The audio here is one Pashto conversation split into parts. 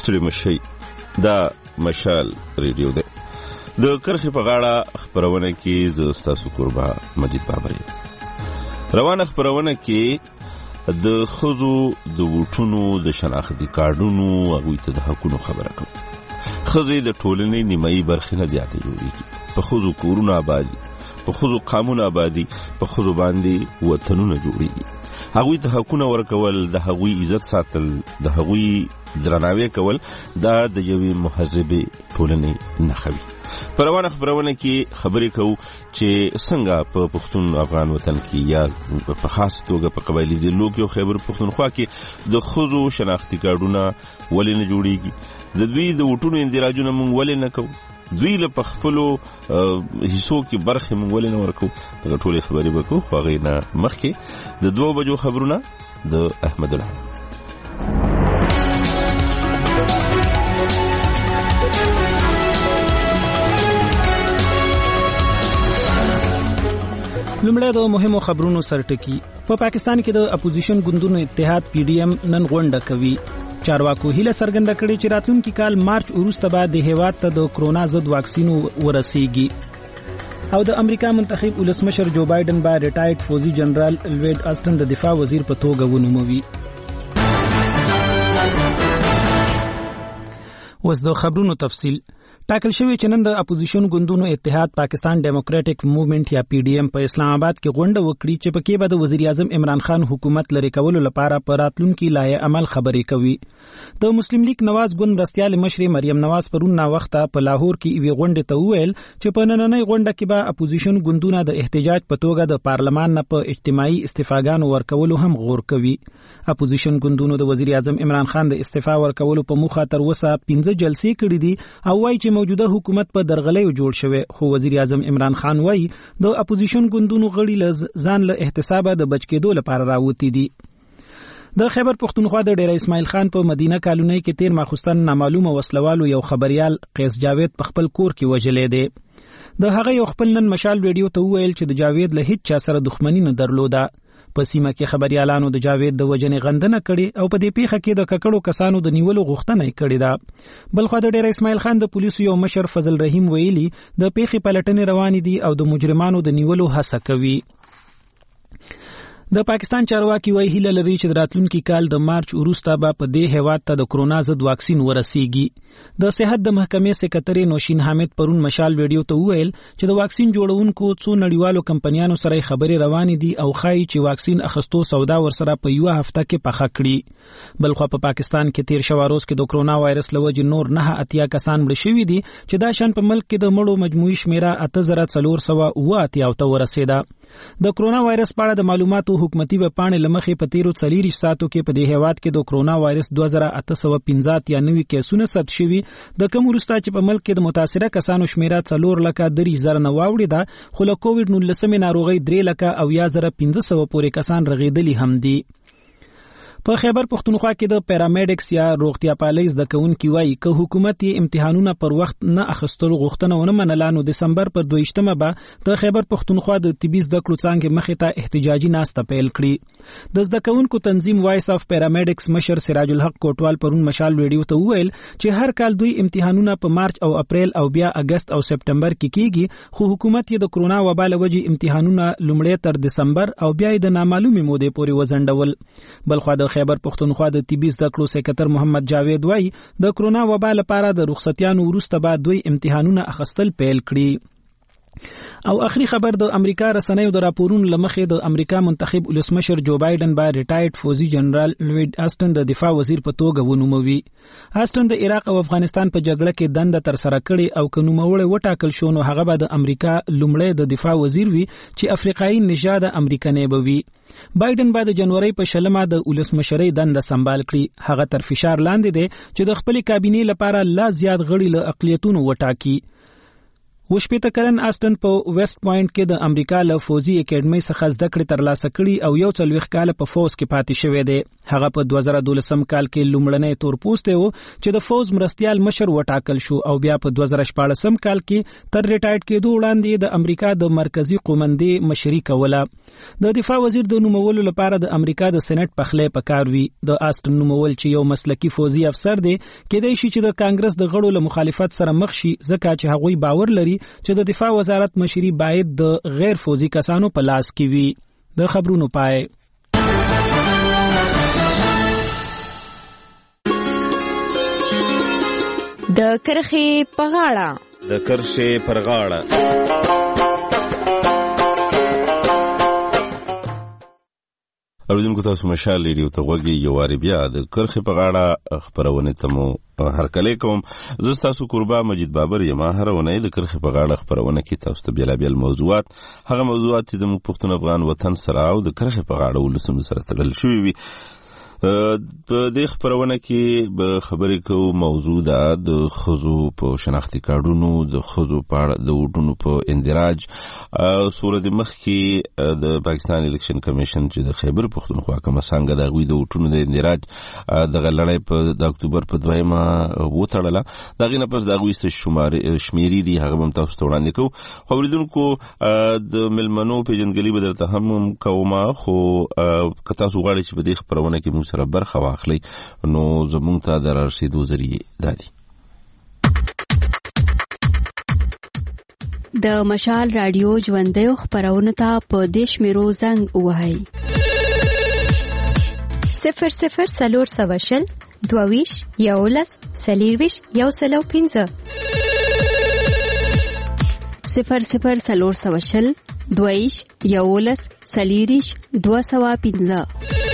ستړي مشي دا مشال ریډیو ده. د کرخې په غاړه خبرونه کې ز تاسو قربا مجید بابری. روانه خبرونه کې د خزو د وټونو د شناختی کارډونو هغه ته د حقونو خبره کوم. خزې د ټولنې نیمایي برخې نه دیاته جوړیږي. په خزو کورونه آبادي، په خزو قامونه آبادي، په خزو باندې وطنونه جوړیږي. هغوی ته حقونه ورکول، د هغوی عزت ساتل، د هغوی درناوی کول دا د یوې مهذبې ټولنې نښه وي. په روانه خبرونه کې خبرې کوو چې څنګه په پښتون افغان وطن کې یا په خاص توګه په قبایلي ضلعو کې او خیبر پښتونخوا کې د ښځو شناختي کارډونه ولې نه جوړیږي، د دوی د وټونو اندراجونه موږ ولې نه کوو، دوی له خپلو حصو کې برخې موږ ولې نه ورکوو. دغه ټولې خبرې به کوو. خو هغې نه مخکې د 2 بجو خبرونه د احمد الله. لومړی د مهمو خبرونو سرټکی. په پاکستان کې د اپوزیشن ګوندونو اتحاد PDM نن غونډه کوي. چارواکو هیله څرګنده کړې چې راتلونکي کال مارچ وروسته به د هیواد ته د کرونا ضد واکسینو ورسیږي. او د امریکا منتخب ولسمشر جو بایدن به ریټایرډ فوجي جنرال لوید آسټن د دفاع وزیر په توګه ونوموي. اوس د خبرونو تفصیل. ټاکل شوی چې نن د اپوزیشن ګوندونو اتحاد پاکستان ډیموکراټک موومېنټ یا PDM په اسلام آباد کې غونډه وکړي چې پکې به د وزیر اعظم عمران خان حکومت لري کولو لپاره پر راتلونکي لایحه عمل خبرې کوي. د مسلم لیگ نواز ګوند مرستیال مشر مریم نواز پرون نا وخته په لاهور کې یوې غونډې ته وویل چې په نننۍ غونډه کې به اپوزیشن ګوندونه د احتجاج په توګه د پارلمان نه په اجتماعي استعفاګانو ورکولو هم غور کوي. اپوزیشن ګوندونو د وزیر اعظم عمران خان د استعفا ورکولو په موخه تر اوسه 15 جلسې کړې دي او وايي چې موجوده حکومت په درغلیو جوړ شوی. خو وزیر اعظم عمران خان وايي د اپوزیشن ګوندونو غړي ځان له احتسابه د بچ کېدو لپاره راوتی دي. د خیبر پښتونخوا د ډیر اسماعیل خان په مدینه کالونی کې تیر ماخوستن نامعلومه وسلوالو یو خبريال قیس جاوید په خپل کور کې وژلې دی. د هغه یو خپل نن مشال ویډیو ته وویل چې د جاوید له هیڅ چا سره دښمنی نه درلوده. په سیمه کې خبريالانو د جاوید د وجنې غندنه کړي او په دې پیښه کې د ککړو کسانو د نیولو غوښتنه کړې ده. بلخو د ډیر اسماعیل خان د پولیسو یو مشر فضل رحیم ویلي د پیښې پلټنې روانې دي او د مجرمانو د نیولو هڅه کوي. د پاکستان چارواکي وايي هیله لري چې راتلونکي کال د مارچ وروسته به په دې هیواد ته د کرونا ضد واکسین ورسیږي. د صحت د محکمې سکرټری نوشین حامد پرون مشال ویډیو ته وویل چې د واکسین جوړونکو څو نړیوالو کمپنیانو سره خبرې روانې دي او ښایي چې واکسین اخستو سودا ورسره په یو هفته کې پخه کړي. بلخو په پاکستان کې تیر شواروز کې د کرونا وایرس لوجې نور 9 کسان مړ شوي دي چې دا شان په ملک کې د مړو مجموعي شمیره 8488 ته ورسېده. د کرونا وایرس په اړه د معلوماتو حکومتي وپاڼې لمخې په تیرو 40 ساعتو کې په دې هیواد کې د کرونا وایرس 2850 کیسونه ثبت شوي. د کوم وروسته چې په ملک کې د متاثره کسانو شمیره 4,03,000 نه واوړي ده، خو له کووډ-19 ناروغۍ 3,05,500 پورې کسان رغېدلي هم دي. په خیبر پښتونخوا کې د پیرامیډکس یا روغتیا پالۍ زده کوونکي وایي که حکومت یې امتحانونه پر وخت نه اخیستلو غوښتنه ونه منله نو دسمبر پر 2 به د خیبر پښتونخوا د طبي زده کړو څانګې مخې ته احتجاجي ناسته پیل کړي. د زده کوونکو تنظیم وایس اف پیرامیډکس مشر سراج الحق کوټوال پرون مشال ویډیو ته وویل چې هر کال دوی امتحانونه په مارچ او اپریل او بیا اگست او سپټمبر کې کیږي، خو حکومت یې د کرونا وبا له وجې امتحانونه لومړی تر دسمبر او بیا د نامعلومې مودې پورې وځنډول. بلخو د خیبر پښتونخوا د طبي زده کړو سکرټر محمد جاوید وایي د کرونا وبا لپاره د رخصتیانو وروسته به دوی امتحانونه اخیستل پیل کړي. او اخري خبر د امریکا رسنیو د راپورونو لمخې د امریکا منتخب ولسمشر جو بایدن به ریټایرډ فوجي جنرال لوید آسټن د دفاع وزیر په توګه ونوموي. آسټن د عراق او افغانستان په جګړه کې دنده تر سره کړې او که نوموړی وټاکل شو نو هغه به د امریکا لومړی د دفاع وزیر وي چې افریقایي نژاد امریکنی به وي. بایدن به د جنوري په 20 د ولسمشرۍ دنده سمبال کړي. هغه تر فشار لاندې دی چې د خپل کابینې لپاره لا زیات غړي له اقلیتونو وټاکي. وشپېته کلن آسټن په ویسټ پوینټ کې د امریکا له فوزي اکیډمۍ څخه زده کړې ترلاسه کړي او 40 کال په فوز کې پاتې شوی دی. هغه په 2012 کال کې لومړنی تورپوستی و چې د فوز مرستیال مشر وټاکل شو او بیا په 2014 کال کې تر ریټایرډ کېدو وړاندې د امریکا د مرکزی قومندې مشري کوله. د دفاع وزیر د نومولو لپاره د امریکا د سېنات پخلی پکار وي. د آسټن نومول چې یو مسلکی فوزي افسر دی کېدای شي چې د کانګرس د غړو له مخالفت سره مخ شي ځکه چې هغوی باور لري چې د دفاع وزارت مشري باید د غیر فوزي کسانو په لاس کې وي. د خبرونو پای. د کرښې په غاړه. د کرښې پر غاړه. اوریدونکو تاسو مشال ریډیو ته غوږی یو واری بیا د کرښې په غاړه خبرونه ته مو هرکلی کوم. زه تاسو قربا مجید بابر یم. هر ونې د کرښې په غاړه خبرونه کې تاسو ته بیلابیل موضوعات، هغه موضوعات چې د پښتون افغان وطن سره او د کرښې په غاړه ولسونو سره تړل شوي وي. په دې خبرونه کې به خبرې کوو موضوع ده د ښځو په شناختي کارډونو، د ښځو په اړه د ووټونو په اندراج. سوله د مخکې د پاکستان الیکشن کمیشن چې د خیبر پښتونخوا کومه څانګه د هغوی د ووټونو د اندراج دغه لړۍ په د اکتوبر په 2 وتړله. د هغې نه پس د هغوی څه شمېرې دي هغه به هم تاسو ته وړاندې کوو. خو اورېدونکو د مېلمنو پیژندګلي به درته هم کومه، خو که تاسو غواړئ چې په دې خپرونه کې موږ سره برخه واخلئ نو زموږ ته د رارسېدو ذریعې دا دي. د مشال رادیو ژوندیو خپرونو ته په دې شمیرو زنګ ووهئ: 00 22 11 40 105 00 22 11 40 205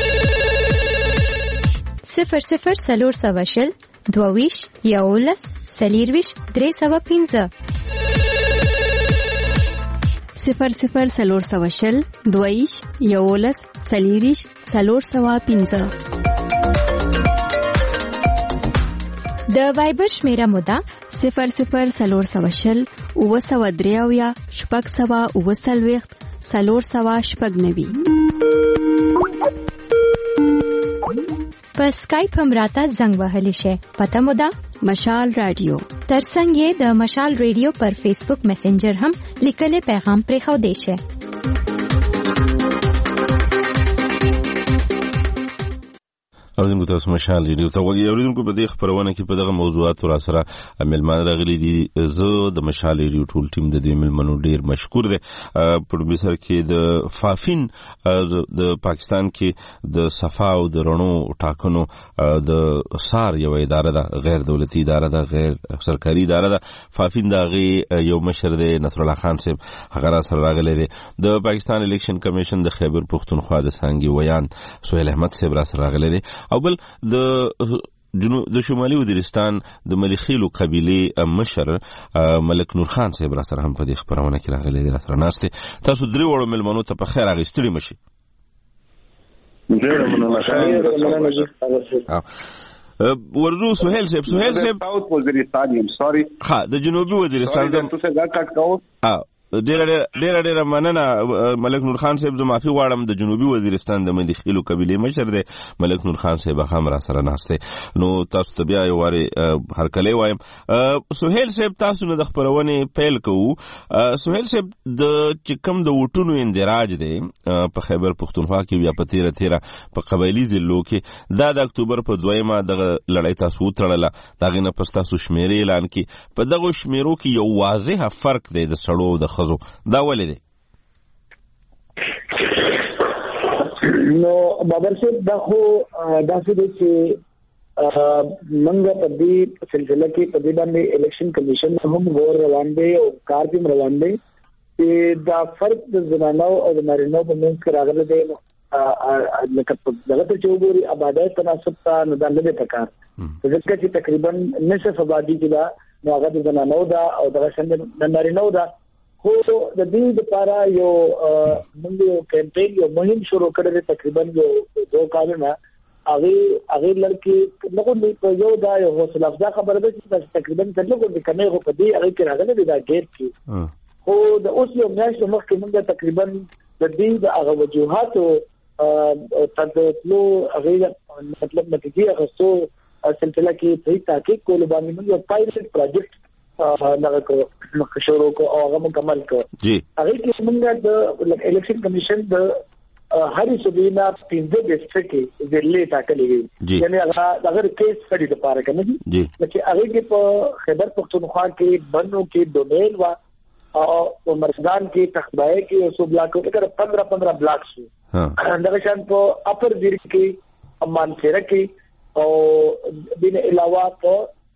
00 22 11 40 305 00 22 11 40 305. د وایبر شمیره موده 00 903 600 490. په سکایپ هم راته زنګ وهلی شي. پته مو ده مشال رادیو. ترڅنګ یې د مشال رادیو پر فیسبوک میسنجر هم لیکلي پیغام پرې خو دی شي. اوریدونکو تاسو مشال ریډیو ته غوږی. اوریدونکو په دې خبرونه کې په دغه موضوعاتو را سره مېلمانه راغلي دي. زه د مشال ریډیو ټول ټیم د دې مېلمنو ډیر مشکور دی. په لومړي سر کې د فافین د پاکستان کې د صفا او د رڼو ټاکنو د سار یو اداره ده، غیر دولتي اداره ده، غیر سرکاري اداره ده. فافین د هغې یو مشر دی نصر الله خان صاحب، هغه را سره راغلی دی. د پاکستان الیکشن کمیشن د خیبر پښتونخوا د څانګې ویان سهیل احمد صاحب را سره راغلی دی. او بل د شمالي وزیرستان د ملخیلو قبیلې مشر ملک نور خان صاحب را سره هم په دې خبرونه کې راغلی دی، را سره ناست دی. تاسو درې وړو مېلمنو ته په خیر راغئ، ستړي مه شئ. ورځو سهیل صاحب ساوث وزیرستان یم سوري د جنوبي وزیرستان ډیره مننه ملک نور خان صاحب. زه معافي غواړم، د جنوبي وزیرستان د ملخیلو قبیلې مشر دی ملک نور خان صاحب هم را سره ناست دی. نو تاسو ته بیا یو وارې هرکلی وایم. سهیل صاحب تاسو نه د خپرونې پیل کوو. سهیل صاحب د چې کوم د ووټونو اندراج دی په خیبر پښتونخوا کې یا په تیره په قبایلي ضلعو کې دا د اکتوبر په 2 دغه لړۍ تاسو وتړله، د هغې نه پس تاسو شمېرې اعلان کړي. په دغو شمېرو کې یو واضحه فرق دی د سړو او د دا ولې دی؟ نو بابر صاحب دا خو داسې دی چې منګه په دې سلسله کې په دې باندې الیکشن کمیشن هم غور روان دی او کار هم روان دی چې دا فرق د زنانو او د نارینه‌و په منځ کې راغلی دی. لکه دغه ته چې وګوري آبادۍ تناسب ته نو دا نه دی پکار، ځکه چې تقریبا نصف آبادي چې دا نو هغه د زنانو ده او دغه څنګه د نارینه‌و ده. خو د دې لپاره یو موږ یو کمپین یو مهم شروع کړی دی تقریبا یو 2 کالونه هغه لړکی نو په یو دا یو حوصله افزا خبره ده چې تقریبا څلور د کنه خو په دې هغه کې راغلي دا ګیر کې خو د اوس یو میاشت مخکې موږ تقریبا د دې د هغه وجوهات تدلو هغه مطلب نتیجه غوښتو سلسله کې په تحقیق کول باندې موږ یو پایلټ پروجیکټ نغه شروع کو او هغه مکمل کو هغه کې موږ د الیکشن کمیشن د هرې صوبینا 15 ډیسټریکټ کې ځلې ټاکلې یعنی هغه کیس سټډي لپاره کنه دي چې هغه کې په خیبر پختونخوا کې بنو کې ډومیل وا او مرزدان کې تخبای کې او سو بلاکو کې 15 بلاک شو دا شان په اپر دیر کې مانسره کې او دین علاوه په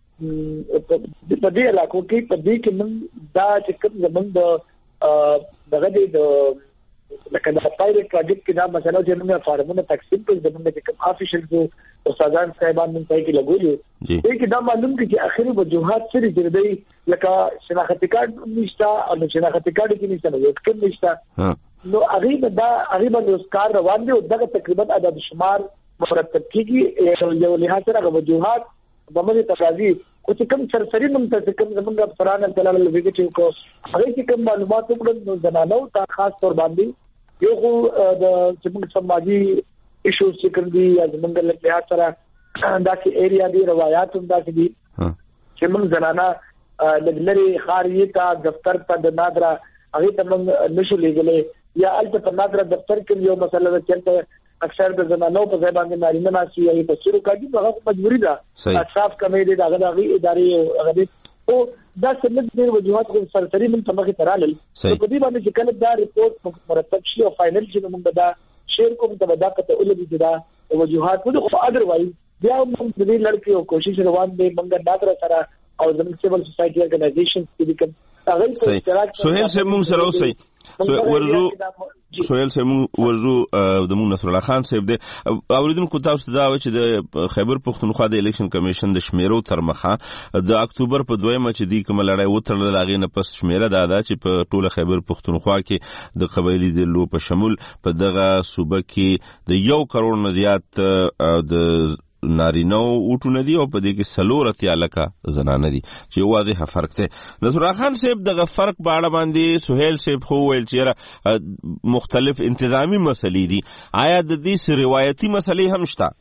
دې علاقو کې په دې کې موږ دا چې کوم زمونږ دغه د لکه دا پایلټ پروجیکټ کې دا مثلا چې موږ فارمونه تقسیم کړو زموږ د کوم افیشلز او استادان صاحبان موږ ته کې لګولې دې کې دا معلوم کړي چې اخري وجوهات سره جوړې لکه شناختی کارت نشته او شناختی کارت کې نشته نو یو نشته نو هغه به اوس کار روان دي او دا تقریبا عدد شمار مرتب کیږي یو لحاظ سره وجوهات په مې تفاضل او چې کوم سرسری منتظم کوم زمونږ افسران تعالی لوي چې کو هغه چې کوم معلومات وګړو زنانو ته خاص تور باندې یو خو د چې موږ سماجی ایشوز چې کوم دي یا زمونږ له لحاظ سره دا کې ایریا دی روایت هم دا دي چې موږ زنانا لګلري خارجي ته دفتر ته د نادرا هغه ته موږ نشو لګلې یا الته په نادرا دفتر کې یو مسله چلته اکثر د زنانو په ځای باندې نارینه ناسي یا په شروع کاږي هغه مجبوری ده اصاف کمې دي دغه ادارې هغه او دا سمج د وجوهات کو سرسری من تمخه ترالل په دې باندې چې کله دا ریپورت مرتب شي او فائنل شي موږ دا شیر کوم ته دا کته ولې دا وجوهات خو اذروایز بیا موږ د دې لړکی او کوشش روان دي موږ نادر سره او زموږ سیول سوسایټي ارګنایزیشنز کې کوم سهیل سے مونږ سره اوسئ سهیل سے مونږ ورزو د مونږ نصر الله خان صاحب دی اوریدونکو تاسو دا و چې د خیبر پختونخوا د الیکشن کمیشن د شمیرو تر مخه د اکتوبر په 2 چې دی کوم لړۍ وترل لاغې نه پس شمیره دا چې په ټوله خیبر پختونخوا کې د قبایلی د لو په شمول په دغه صوبه کې د 1 کروڑ نه زیات د نارینه او ټونه دي او په دې کې سلورتیا لکه زنانه دي چې واضح فرق ته نصر الله خان صاحب دغه فرق په اړه باندې سهیل صاحب خو ویل چې مختلف انتظامی مسلې دي آیا د دې روایتي مسلې هم شته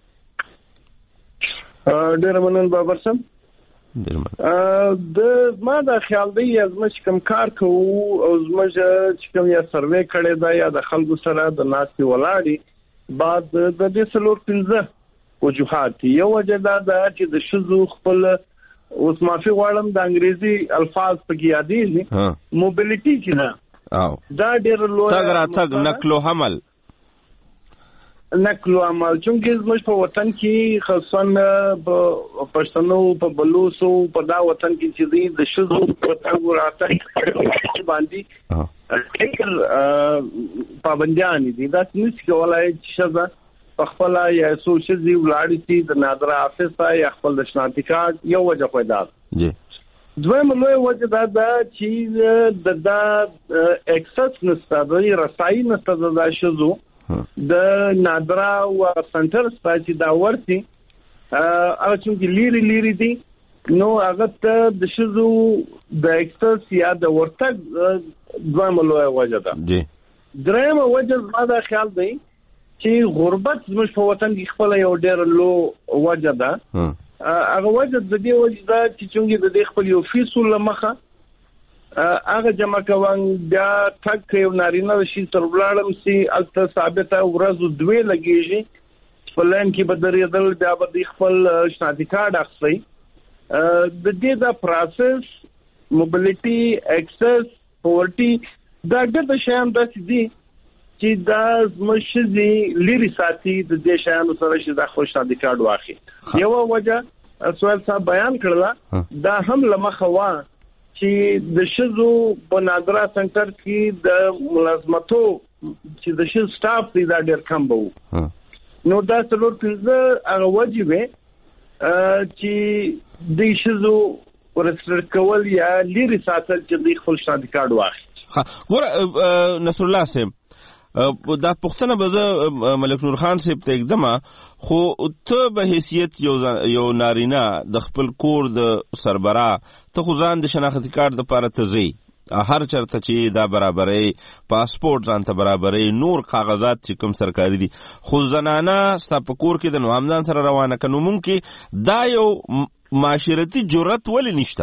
ډېر مننه بابر صاحب د ما دا خیال دی چې کوم کار کوو او چې کوم یا سروې کړي دا یا د خلکو سره د ناسي ولاړی بعد د دې سلور 15 وجوهات یو وجه دا چې د شذو خپل اوس معافي غواړم د انګریزي الفاظ په کې یادېږي موبیلیټي چې نه او دا ډېر لوی تګ راتګ نقل او حمل چونکه زموږ په وطن کې خاصن په پښتنو په بلوچو په دا وطن کې چې د شذو په تګ راتګ باندې ټیکل پابندیان دي دا څنګه کولای چې شذا خپل یا سوشزي ولاړی سي د نادر افسا یا خپل د شناختی کارت یو وجه پیدا جی دویم لوی وجه دا چې د اکسس نستا د رسایي نستا د شذو د نادر او سنټر سپاچي دا ورتي هغه چې لیری دي نو هغه ته د شذو د اکسس یا د ورتګ دویم لوی وجه ده جی دریم وجه ما دا خیال دی چې غربت زموږ په وطن کې خپل یو ډېر لو وجه ده هغه وجه د دې وجه ده چې څنګه د دې خپل یو فیصل لمخه هغه جمع کوان بیا تک یو نارینه شي تر ولاړم سي الته ثابته ورځ دوی لګیږي فلان کې بدرېدل بیا به خپل شناختی کارت اخلي د دې دا پروسس موبیلیټي اکسس پورټي دا د شیان د دي چې دا مشزي لري ساتي د دې شیانو سره چې د خپل شناختی کارت واخلي یو وجه سوال صاحب بیان کړل دا هم لمخه وا چې د شذو په نادرا سنټر کې د ملازمتو چې د شذ سټاف دی دا ډېر کم وو نو دا څلور 15 هغه وجه وي چې د شذو ورسره کول یا لري ساتل چې د خپل شناختی کارت واخلي ګور نصر الله صاحب دا پښتنه به ملک نور خان صاحب ته اقدمه خو ته به حیثیت یو نارینه د خپل کور د سربراه ته خو ځان د شناختی کارت لپاره ته ځې هر چرته چې دا برابرۍ پاسپورت ځان ته برابرۍ نور کاغذات چې کوم سرکاري دي خو زنانه ستا په کور کې د نو همدان سره روانه که نو مونږ کې دا یو معاشرتي جرأت ولې نشته؟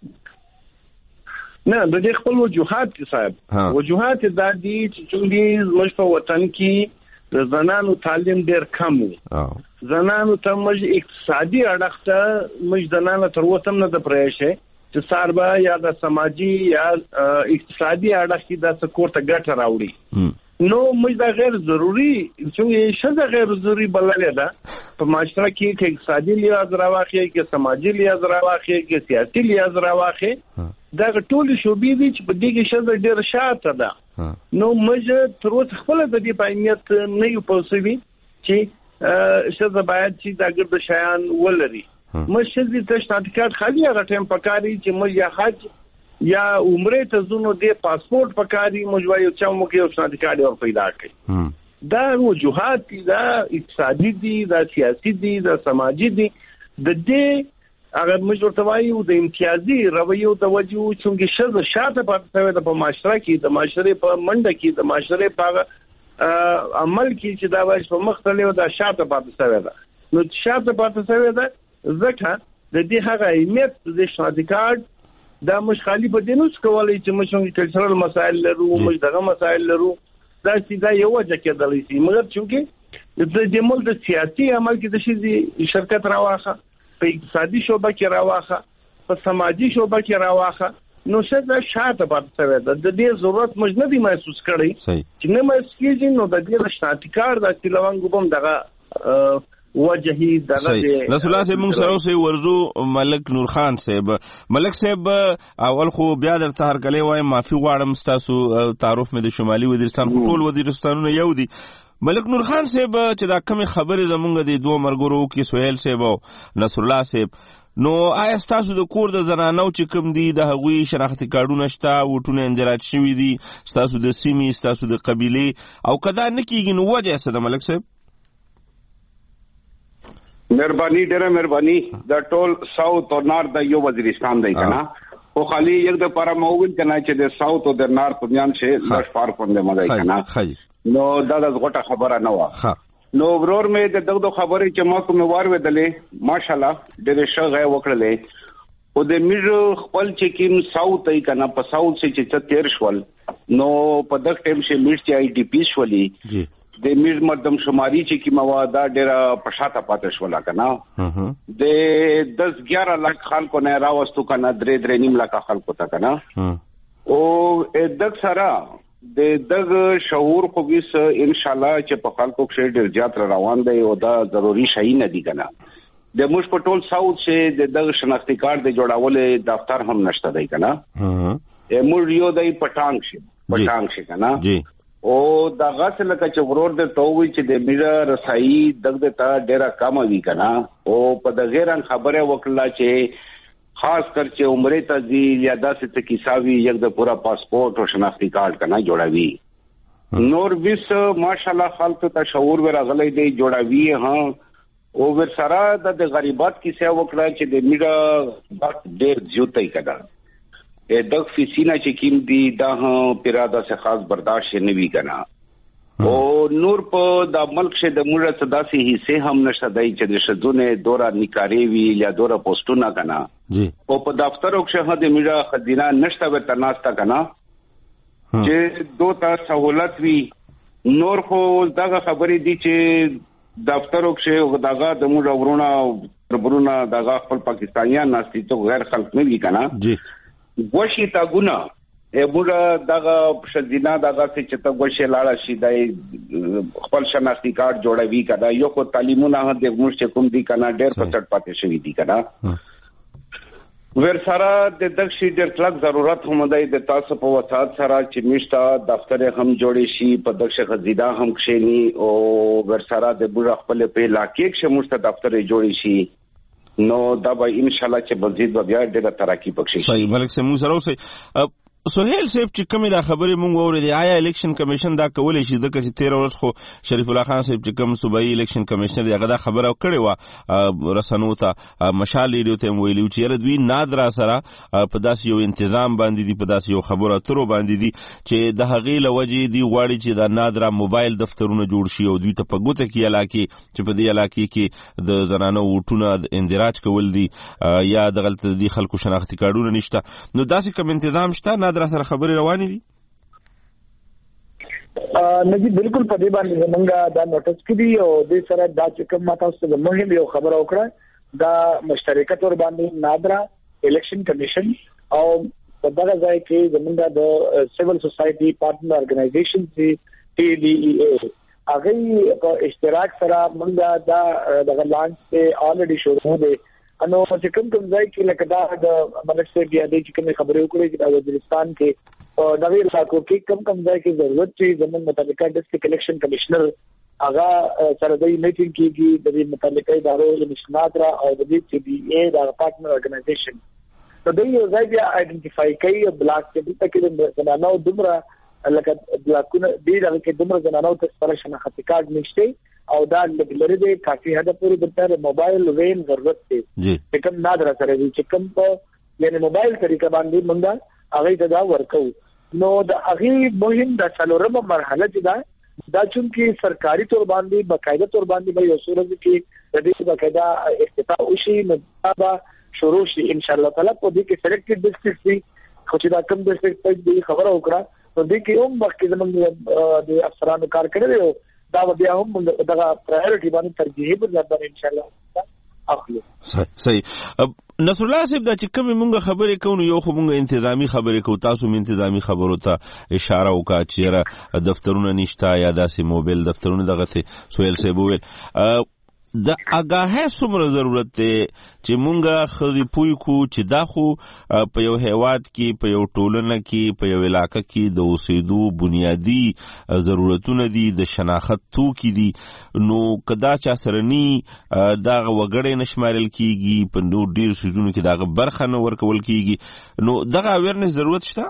نه د دې خپل وجوهات صاحب وجوهات دا دي چې څنګه زموږ په وطن کې د زنانو تعلیم ډېر کم و زنانو ته موږ اقتصادي اړخ ته موږ زنانو تر اوسه نه د پرېښې چې ساربا یا د سماجی یا اقتصادي اړخ کې د سکور ته ګټه راوړي نو موږ دا غیر ضروري چې شته غیر ضروري بللې ده په معاشره کې چې اقتصادي لحاظ راوخی کې سماجی لحاظ راوخی کې سیاسي لحاظ راوخی دا ټول شوبې دي چې په دې کې شته ډېر شاته ده نو موږ تر اوسه خپل د دې پاینیت نه یو پوسوي چې شته باید چې دا ګرد شیان ولري مشهدي تشناتکات خالی هغه ټیم پکاري چې موږ یا حج یا عمره ته زونو د پاسپورت پکاري موږ یو چا مو کې یو تشناتکات ور پیدا کړي دا وجوهات دي دا اقتصادي دي دا سیاسي دي دا سماجي دي د دې هغه موږ ورته وایو د امتیازي رویو د وجو چې شذ شاته پاتې د په معاشره کې د معاشره په منډه کې د معاشره په عمل کې چې دا وایي په مختلفو د شاته پاتې شوی ده نو شاته پاتې شوی ده ځکه د دې هغه اهمیت د شناختی کارت دا مش خالی په دینوس کولای چې موږ کلچرل مسائل لرو موږ دغه مسائل لرو دا چې دا یو وجه کېدلی شي مګر چې د ملک د سیاسي عمل کې د شي شرکت راواخه په اقتصادي شوبه کې راواخه په سماجی شوبه کې راواخه نو څه شاته پاتې شوی ده د دې ضرورت موږ نه دی محسوس کړی چې نه محسوس کېږي نو د دې شناختی کارت د تلوانګو بم دغه وجهي دغه رسول الله صاحب موږ سره اوسې ورزو ملک نور خان صاحب ملک صاحب اول خو بیا درته هر کله وایم معافي غواړم ستاسو تعارف مې د شمالي وزیرستان ټول وزیرستانونه یو دي ملک نور خان صاحب چې دا کمی خبرې زمونږ د دوه مرګورو کې سهیل صاحب او نصر الله صاحب نو آیا ستاسو د کور د زنانو چې کوم دي د هغوی شناختی کارډونه شته وټونه اندراج شوي دي ستاسو د سیمې ستاسو د قبیلې او کدا نه کېږي نو وجه څه ده ملک صاحب؟ مهرباني ډېره مهرباني د ټول ساوث او نارث د یو وزیرستان دی کنه او خالی یک د پاره مووین کنه چې د ساوث او د نارث په میان شه لږ فرق پوندې مګای کنه نو دا د غټه خبره نه و نو ورور مې د دغه خبرې چې ما کوم وار ودلې ماشاءالله ډېر ښه غي وکړلې او د میږ خپل چې کیم ساوث ای کنه په ساوث چې 13 شول نو په دغه ټیم شه میږ چې آی ډی پی شولې د میز مردم شماري چې کی مواده ډېر پښاته پاتې شول کنه د 10-11 لک خلکو نه راوستو کنه 3.5 لک خلکو ته کنه او دغه سره د دغه شعور خو بیس ان شاء الله چې په خلکو کې ډېر زیات روان دی او دا ضروري شي نه دی کنه د موږ په ټول ساوث چې د دغه شناختی کارت د جوړولې دفتر هم نشته دی کنه موږ یو د پټانګ شي کنه او دا غاڅ لکه چې ورور د تووي چې د میرا رسایي دغه ته ډیره کم وی کنه او په د غیران خبره وکړه چې خاص کر چې عمره ته دی یا داسې ته کیساوي یک د پورا پاسپورت او شناختی کارت کنه جوړاوي نور ویس ماشاءالله خلک ته شعور ورغلی دی جوړاوي ها او ور سره د غریبات کیسه وکړه چې د میرا وخت ډیر زیاتای کړه دغه فیسینا چې کیم دی دا پیراده سے خاص برداشت نه وی کنه او نور په د ملک شه د موږ صداسي حصے هم نشته دای چې د شذونه دورا نکاري وی یا دورا پوسټونه کنه جی او په دفترو کې د میډا خزینه نشته ورته ناشتا کنه چې دوه سہولت وی نور خو دغه خبرې دي چې دفترو کې دغه د موږ ورونه دغه خپل پاکستانیان ناشتي ته غیر خلک نه وی کنه جی وشي تا ګنا بوډا دغه شذینا دغه چې ته وشي لاړه شي د خپل شناختی کارت جوړوي کدا یو کو تعلیمونه د موږ کوم دي کنه ډېر پټ پاتې شوی دي کنه ور سره د دښي ډېر کلک ضرورت هم دی د تاسو په وسات سره چې مشتا دفتر هم جوړې شي په دښه خزیدا هم کښینی او ور سره د بوډا خپل په علاقې کې مشتا دفتر جوړې شي نو دا به ان شاء الله چې مزید بیا ډېر ترقی پکې صحیح ملک سے موږ سره اوسې سهیل صاحب چې کومه دا خبرې مونږ اورېدې آیا الیکشن کمیشن دا کولای شي د کچې 13 ورځ خو شریف الله خان صاحب چې کوم صوبایي الیکشن کمیشنر دی هغه دا خبره کړې و رسنو ته مشال ریډیو ته ویلو چې یره دوی نادرا سره په داسې یو تنظیم باندې دی په داسې یو خبره اترو باندې دی چې د هغې لوجې دی غواړي چې دا نادرا موبایل دفترونه جوړ شي او دوی ته په ګوته کې علاقې چې په دې علاقې کې د زنانو وټونه اندراج کول دي یا د غلط دي خلکو شناختی کارډونه نشته نو داسې کوم تنظیم شته در سره خبرې روانې دي نجیب بالکل په دې باندې زمونږ دا نوټس کړي او د سره دا چې کوم ماته اوس د مهم یو خبره وکړه دا مشترکه تور باندې نادرا الیکشن کمیشن او په دغه ځای کې زمونږ د سیول سوسایټي پارټنر ارګنایزیشن چې TDEA هغه په اشتراک سره مونږ دا د لانچ ته الریډي شروع دی انو چې کوم ځای کې لکه دا د ملک سے بیا د چې کوم خبرې وکړي چې د وزیرستان کې او نوې علاقو کې کوم ځای کې ضرورت چې زموږ متعلقه ډسټرکټ الیکشن کمشنر هغه سره د میټینګ کېږي د متعلقه ادارو د مشنات را او د TDA د پارټنر ارګنایزیشن په دې یو ځای بیا آئیډنټیفای کوي بلاک کې د تکي د زنانو دومره لکه بلاکونه دې دغه کې دومره زنانو ته سره شناختی کارت نشته او دا لري د کافي حد پورې د موبایل وین ضرورت دی چې کوم نادر سره دی چې کوم په یعنی موبایل طریقه باندې مونږه هغه دا ورکو نو د هغه مهم د څلورمه مرحله چې دا چونکی سرکاري تور باندې باقاعده تور باندې به یو صورت کې د دې باقاعده افتتاح وشي مطابق شروع شي ان شاء الله تعالی په دې کې سلیکټډ ډسټرکټ دي خو چې دا کوم ډسټرکټ دې خبره وکړه په دې کې هم وخت زموږ د افسرانو کار کړی دا بیا هم دغه پرایورټي باندې ترجیح به ځبر ان شاء الله اخلو صحیح نصر الله صاحب دا چې کوم مونږ خبرې کوو یو خو مونږ انتظامی خبرې کوو تاسو مې انتظامی خبرو ته اشاره وکړه چې دفترونه نشته یا داسې موبایل دفترونه دغه څه سویل صاحب ویل د آگاهه څومره ضرورت دی چې مونږه خو پوي کو چې دا خو په یو هیواد کې په یو ټولنه کې په یو علاقه کې د اوسېدو بنیادی ضرورتونه دي د شناخت توکي دي نو کدا چا سره ني دا وګړې نشمارل کیږي په نو ډیر سيزونو کې دا برخه نه ورکول کیږي نو دغه اویرنس ضرورت شته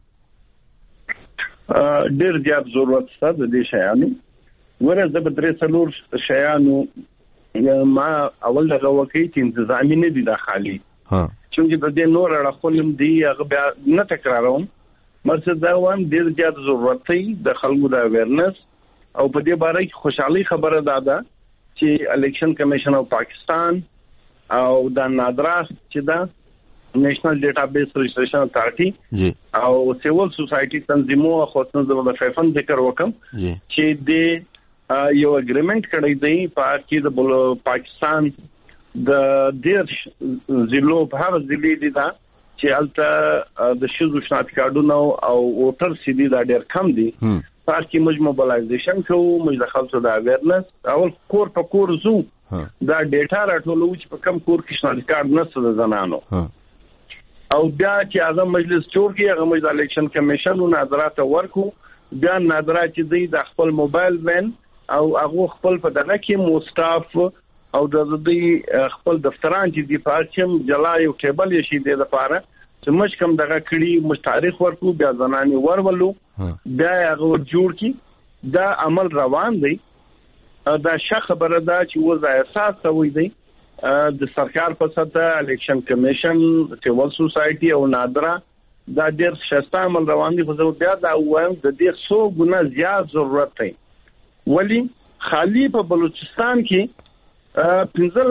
ډیر زیات ضرورت شته د دې شیانو ورته د بدرې څلور شیانو ما اول دغه وکی چې انتظامی نه دي د خالی چې د دې نور اړخونم دی هغه بیا نه تکراروم مرسته دا وایم ډیر زیات ضرورت دی د خلکو د اویرنس او په دې باره کې خوشحالي خبره ده چې الیکشن کمیشن اف پاکستان او د نادرا چې دا نېشنل ډیټابیس رجسټریشن اتارټي او سیول سوسایټي تنظیمو خو څنګه د فیفن ذکر وکم چې د یو اګریمنٹ کړی دی په کې د پاکستان د دیرش ضلعو په هغه ضلع دي دا چې البته د شذو شناخت کارډونه او ووټر سیدي دا ډېر کم دي په کې موږ موبلایزیشن کوو موږ د خلکو د اویرنس اول کور په کور زو دا ډیټا راټولو چې په کم کور کې شناخت کارډ نشته د زنانو او بیا چې اعظم مجلس جوړ کړي هغه موږ د الیکشن کمیشن او نظارت ورکو بیا نظارت چې د خپل موبایل وین او هغه خپل په دغه کې موستاف او د دې خپل دفتران چې دی پاتم جلای او ټیبل یې شي د لپاره چې مش کم دغه کړي مش تاریخ ورکو بیا ځنانی ورولو بیا هغه جوړ کی دا عمل روان دی دا ښه خبره ده چې وځي اساس وي دی د سرکار په سطح الیکشن کمیشن سیول سوسایټي او نادرا دا ډېر ښه عمل روان دي خو بیا دا وایم د دې 100 ګونه زیات ضرورت دی ولی خالی په بلوچستان کې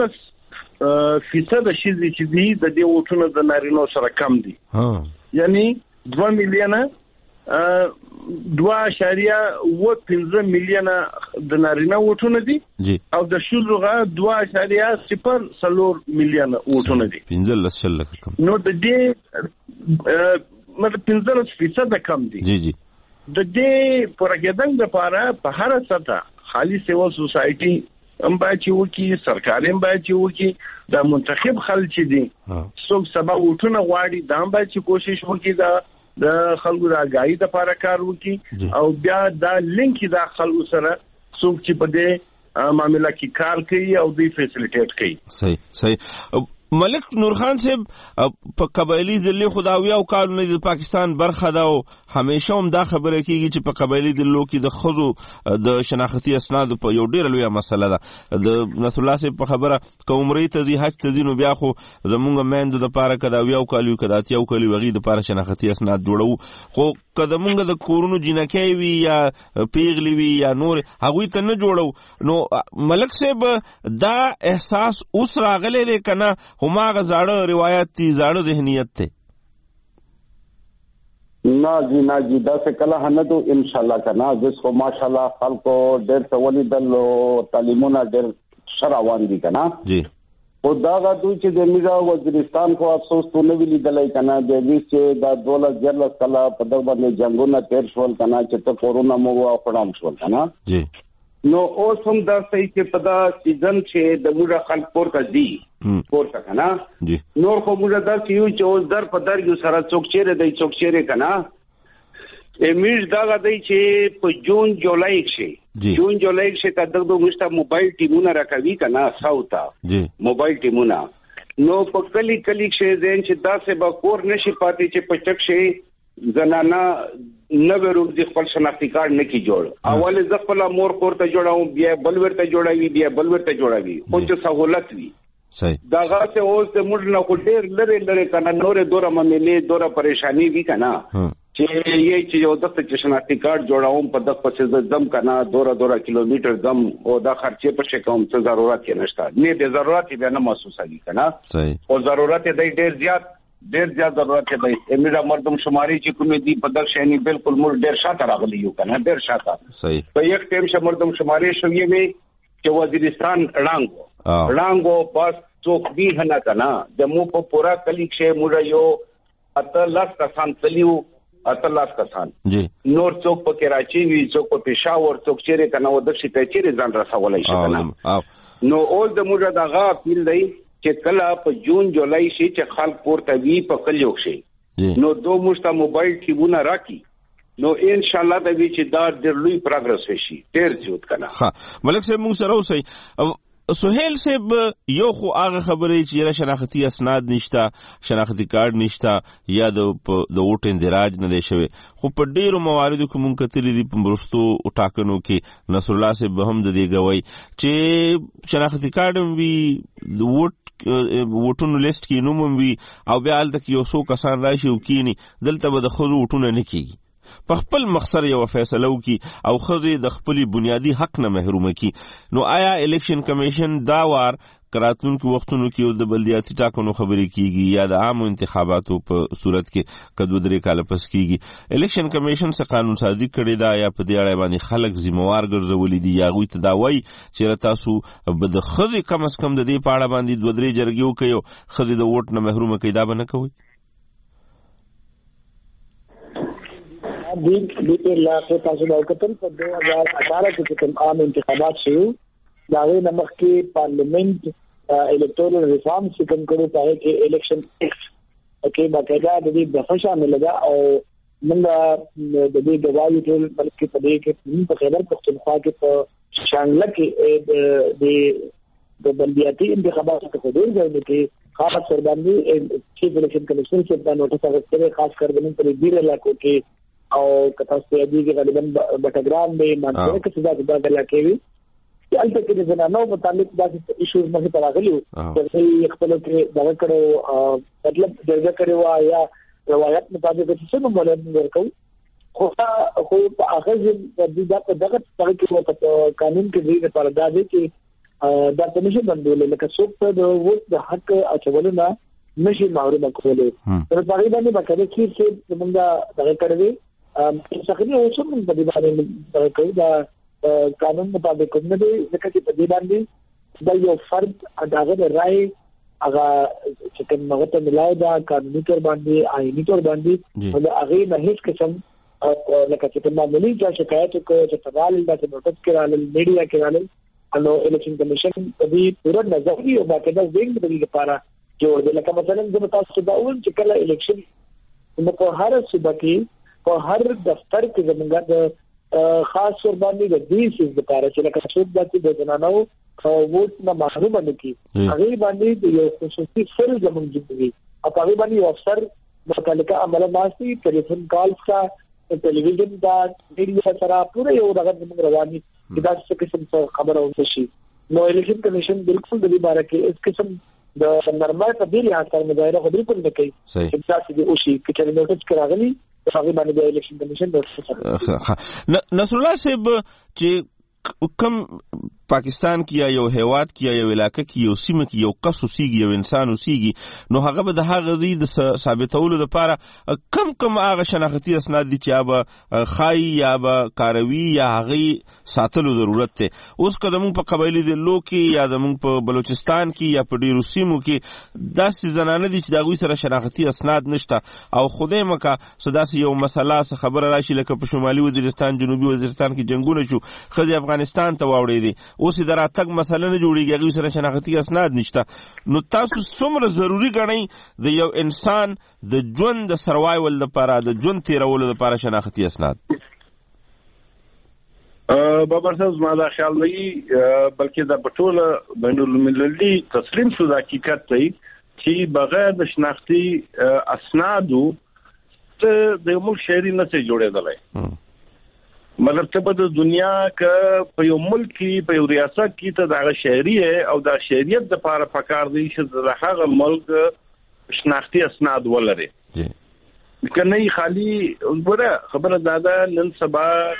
15% شیزي چې دي د دې وټونو د نارینو سره کم دي یعنی 2 میلیونه 2.15 میلیونه د نارینه وټونه دي او د شذوغه 2.04 میلیونه وټونه دي 15 لک کم نو د دې مطلب 15% کم دي جی د دې پرګدنګ لپاره په هر سطح خالي سیول سوسایټي هم باید چې وکی سرکاري هم باید چې وکی د منتخب خلک دي څوک سبا وټونه غواړي دا هم باید چې کوشش وکړي د خلکو د اگاهي لپاره کار وکړي او بیا دا لینک د خلکو سره څوک چې په دې معاملې کې کار کوي او دوی فیسیلیټیټ کوي صحیح ملک نور خان صاحب په قبایلی ذلې خداویا او کارونه د پاکستان برخه ده او همیشه هم دا خبره کیږي چې په قبایلی ذلو کې د خزو د شناختی اسناد په یو ډیر لوی مسله ده د نصر الله صاحب په خبره کوم عمرې ته دی حج ته نو بیا خو زمونږ مېند د پاره کداویا او کالیو کداتیا او کلی وغي د پاره شناختی اسناد جوړو خو کله مونږ د کورونو جنکې وی یا پیغلی وی یا نور هغه ته نه جوړو نو ملک صاحب دا احساس اوس راغلی دی کنه هماغه زاړه روایت دي زاړه ذهنیت ته نا جی دا سے کله هنه ان شاء الله کنا جس کو ماشاءالله خلکو ډېر څولې د تعلیمونه ډېر شراوان دي کنا جی او دا غوډو چې د میرا وزیرستان کو افسوس تو نه ویلي دلای کنا د دې چې دا 2014 کلا په دغه باندې جنگونه تیر شول کنا چې ته کورونا مو او خړام شول کنا جی نو اوس هم دا صحیح چې په دا سیزن چې د موږ خلک پورته دي پورته کنا نور خو موږ دا چې یو چې اوس در په در یو سره څوک چیرې کنا امیش دا غدای چې په جون جولای کې تا دغه مشته موبایل ټیمونه راکوي کنا ساوتا موبایل ټیمونه نو په کلی کې زین چې دا سه به کور نشي پاتې چې په چک شي زنانا نو ورو د خپل شناختی کارت نه کی جوړ اول ز خپل مور کور ته جوړاو بیا بلور ته جوړاوي خو چې سہولت وي صحیح دا غاته اوس د موږ نه خو ډېر لره کنه نور دوره مملې دوره پریشانی وی کنه چې یې چې یو دغه چې شناختی کارت جوړاوم په دغه پسې دم کنه دوره کیلومتر دم او دا خرچې په شکه کوم څه ضرورت یې نشته نه د ضرورت به نه محسوسه دي کنه صحیح او ضرورت دې ډېر زیات ضرورت دی امیرا مردم شماري چې کومې دي په دغه شینی بالکل مور ډېر شاته راغلی یو کنه ډېر شاته صحیح په یک ټیم شه مردم شماري شوې وي چې وزیرستان رانګو بس څوک دی نه کنه د مو په پورا کلی کې مور یو اتلاس کسان تلیو اتلاس کسان جی نور څوک په کراچي وی څوک په پېښور څوک چیرې کنه و د شي ته چیرې ځان رسولای شي کنه نو اول د موږ دغه اپیل دی چې کله په جون جولای شي چې خلک پورته وی په کلیو شي نو دو مشته موبایل ټیمونه راکی نو ان شاء الله د وی چې دا ډېر لوی پروګرس وشي ډېر زیات کنه ها ملک صاحب موږ سره اوسئ سہیل صاحب یو خو هغه خبرې چې شناختی اسناد نشته شناختی کارت نشته یا د ووټ اندراج نه دی شوی خو په ډیرو مواردو کې مونږ کتلې دي په مرستو ټاکنو کې نصر الله صاحب هم د دې گوي چې شناختی کارت هم وي د ووټونو لیست کې نوم وي او بیا هلته یو څو کسان راشي او کینی دلته به د ښځو ووټونه نه کیږي په خپل مخسر یو فیصله وکي او ښځې د خپل بنیادی حق نه محرومه کی نو آیا الیکشن کمیشن دا وار کراتونکو وختونو کې د بلدیاتي ټاکنو خبرې کیږي یا د عامو انتخاباتو په صورت کې کدو درې کال پس کیږي الیکشن کمیشن څخه قانون سازی کړی دا یا په دې اړه باندې خلک ذمہوار ګرځولي دي یا غوي تداوی چې تاسو به د ښځې کم از کم د دې پاړه باندې دوه درې جرګې وکيو ښځې د ووټ نه محرومه کیدا به نه کوي دې علاقې تاسو دا وکړل په 2018 کې کوم عام انتخابات شوه دا غي نمخ کې پارلیمنت الیکټورل ریفارم چې کوم کړو پاره کې الیکشن ایکټ کې باقاعده د دې د شامل ده او موږ د دې دوايي ټول بلکې په دې کې په خیبر پختونخوا کې په شانګله کې د بلدیاتي انتخاباتو په ډیر ځای کې خاص سربندي چیف الیکشن کمیشن چې دا نوټس راغلی خاص کر د پر ډیر علاقو کې او کتا ستیا دی کې غالبا بټګرام به منځره کې صدا د علاقې وي چې البته کې د نو متعلق د ایشوز مخه راغلیو چې خپل کې دا کړو مطلب درجه کړو یا روایت مطابق چې څه موږ ورکو خو په اخر کې دغه طریقې په قانون کې دی لپاره دا دی چې دا کمیشن باندې لکه څوک په د ووټ د حق اچولو نه نشي محروم کولای تر هغه باندې باندې چې موږ دغه کړو څنګه اوسم په دې باندې کوي دا قانون مطابق نه دی ځکه چې په دې باندې دا یو فرد دغه رائے هغه چې کوم هغه ملای دا قانوني تور باندې آئینی تور باندې هغه نه هیڅ قسم لکه چې په معمولی ځای شکایت کوي چې فعال د نوټس کې راغلل میډیا کې راغلل نو الیکشن کمیشن په دې پوره نظریه او باقاعده زنګ د دې لپاره جوړ دی لکه مثلا د تاسو دا اول چې کله الیکشن په هر صوبه کې په هر دفتر کې زمونږ د خاص ور باندې د دې څه لپاره چې لکه څوک د جنانو ووټ نه محروم نه کی هغه باندې یو خصوصي فرض زموږ دي او هغه باندې یو افسر متعلقه عمل ماسي ټلیفون کالز کا ټلویزیون دا میډیا سره پوره یو دغه زموږ رواني دا څه قسم خبره اوسه شي نو الیکشن کمیشن بالکل د دې باره کې اس قسم د نرمای په ډیر یاد کار مظاهره خو بالکل نه کوي چې تاسو دې او شي چې نوټس کراغلي هغه باندې د الیکشن کمیشن د نصر الله صاحب چې کم پاکستان کې یا یو هیواد کې یا یو علاقې کې یو سیمه کې یو کس اوسېږي یو انسان اوسېږي نو هغه به د هغه د ثابتولو لپاره کم هغه شناختی اسناد دي چې به خای یا به کاروي یا هغه ساتلو ضرورت دی. اوس که زموږ په قبایلي ضلعو کې یا زموږ په بلوچستان کې یا په ډېرو سیمو کې داسې زنانه دي چې د هغوی سره شناختی اسناد نشته او خدای مکه څه داسې یو مسله څه خبره راشي لکه په شمالي وزیرستان جنوبي وزیرستان کې جنګونه شو ښځې افغانستان ته واوړېدې اوس د راتګ مسله نه جوړېږي هغوی سره شناختي اسناد نشته نو تاسو څومره ضروري ګڼئ د یو انسان د ژوند د سروایول لپاره د ژوند تېرولو لپاره شناختي اسناد؟ بابر صاحب زما دا خیال نه بلکې دا په ټوله بین المللي تسلیم شو د حقیقت دی چې بغیر د شناختي اسنادو د ملک شهري نه شي جوړېدلی مطلب ته په دنیا کې په یو ملک کې په یو ریاست کې ته دغه شهري او د شهریت لپاره پکار دی چې د هغه ملک شناختی اسناد ولري کنه خالی وګوره خبره دادا نن سبا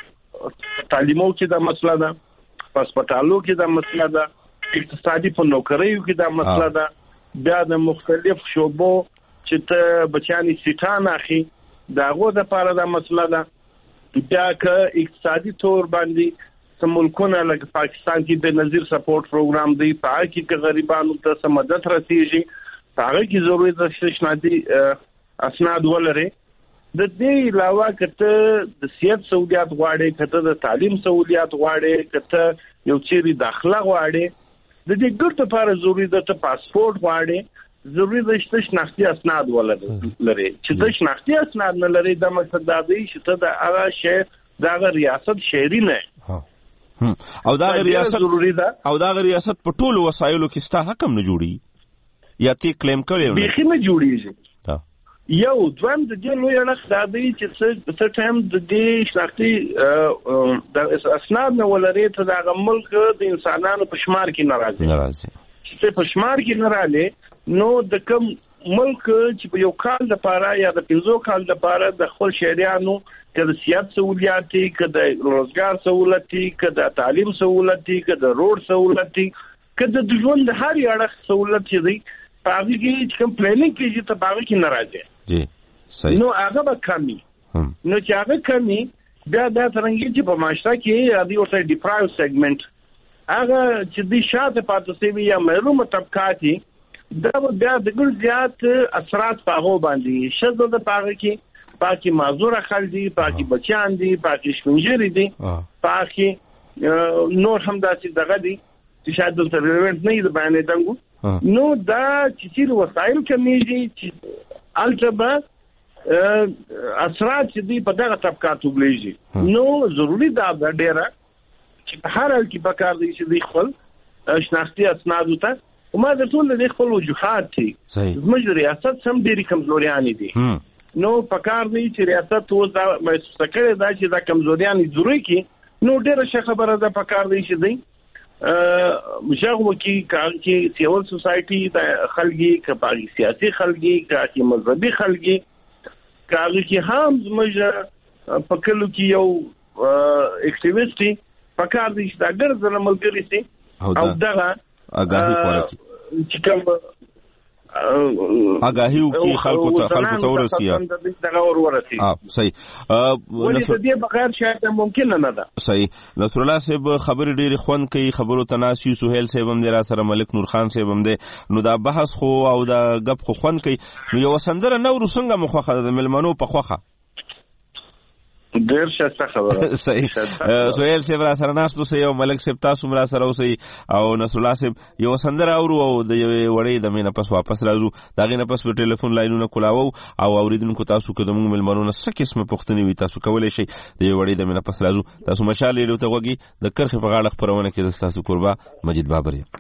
تعلیمو کې دا مسله ده هسپتالو کې دا مسله ده اقتصادي په نوکریو کې دا مسله ده بیا د مختلف شعبو چې ته بچانی سیټان اخی داغه د لپاره دا مسله ده بیا که اقتصادي تور باندې ملکونه لکه پاکستان کې د نظیر سپورټ پروګرام دی په هغه کې غریبانو ته مدد رسیږي په هغه کې ضروري د شناختی اسناد ولري د دې علاوه کته د صحت سہولیات غواړي کته د تعلیم سہولیات غواړي کته یو چیرې داخله غواړي د دې ګټه لپاره ضروري د پاسپورت غواړي ضروري د شناختی اسناد ولري چې د شناختی اسناد نه لري د مقصد دا دی چې ته د هغه شهر د ریاست شهري نه او دا ریاست ضروري ده او دا ریاست په ټولو وسایلو کې ستا حق هم نه جوړي یا تی کلیم کوي بيخي نه جوړیږي یو دویم د دې نو یو نه دا دی چې څه ټایم د دې شناختی د اسناد نه ولري ته د ملک د انسانانو په شمار کې ناراضي چې په شمار کې نه راځي نو د کوم ملک چې په یو کال لپاره یا د 15 کال لپاره د خپل شهريانو که د صحت سہولیات دي که د روزګار سہولت دي که د تعلیم سہولت دي که د روډ سہولت دي که د ژوند د هر اړخ سہولت چې دي هغه کې کوم پلانینګ کې چې تباغي کې ناراضي جی صحیح نو هغه به کمی نو چې هغه کمی بیا د څنګه چې په معاشره کې د یو څه ډیپرایو سیګمنټ هغه چې د شاته پاتې سوي یا محروم طبقات دا بیا د ګل زیات اثرات په هغه باندې شته د پاګه کې پاکي معذور خلک دي پاکي بچیان دي پاکي شمنجري دي پاکي نور هم داسې دغه دي چې شاید د ریلیونت نه د بیان دنګو نو دا چې وسایل کمیږي چې الټبا اثرات چې دي په دغه طبقاتو بلیږي نو ضروری دا ډیره چې هر حال کې پکار دي چې د خپل شناختی اسناد ته وما د ټول د خپل وجوهات دي زموږ ریاست سم ډېری کمزوریان دي نو پکار دی چې ریاست اوس دا محسوسه کړي دا چې دا کمزوریان ضروري کې نو ډېر ښه خبره ده پکار دی چې دی مشاغو کې سیول سوسایټي د خلګي کپاغي سیاسي خلګي کې مذهبي خلګي کاږي کې هم زموږ په کلو کې یو اکټیویسټي پکار دی چې دا ګرځنه ملګری سي او دغه آگاهی خوراکی چې کوم آگاهی کی خلکو ته ورسي دغه ورسي صحیح ولې د دې بغیر شاید ممکن نه ده صحیح نصر الله صاحب خبرې ډېری خوند کوي خبرو تناسي سہیل صاحب هم دی را سره ملک نور خان صاحب هم دی نو دا بحث خو او دا غب خو خوند کوي نو یو سندره نو څنګه مخخه د ملمنو په خوخه ډیر ښه خبره. صحیح. سهیل صاحب را سره ناست اوسئ او ملک صاحب تاسو هم را سره اوسئ او نصر الله صاحب یو سندره اورو او د یوې وړۍ دمې نه پس واپس راځو. د هغې نه پس په ټلیفون لاینونه کولاوو او اورېدونکو تاسو که زموږ مېلمنو نه څه قسمه پوښتنې وي تاسو کولی شئ. د یوې وړۍ دمې نه پس راځو. تاسو مشال ریډیو ته غوږ د کرښې په غاړه خپرونه کې زه ستاسو کوربه مجید بابر یم.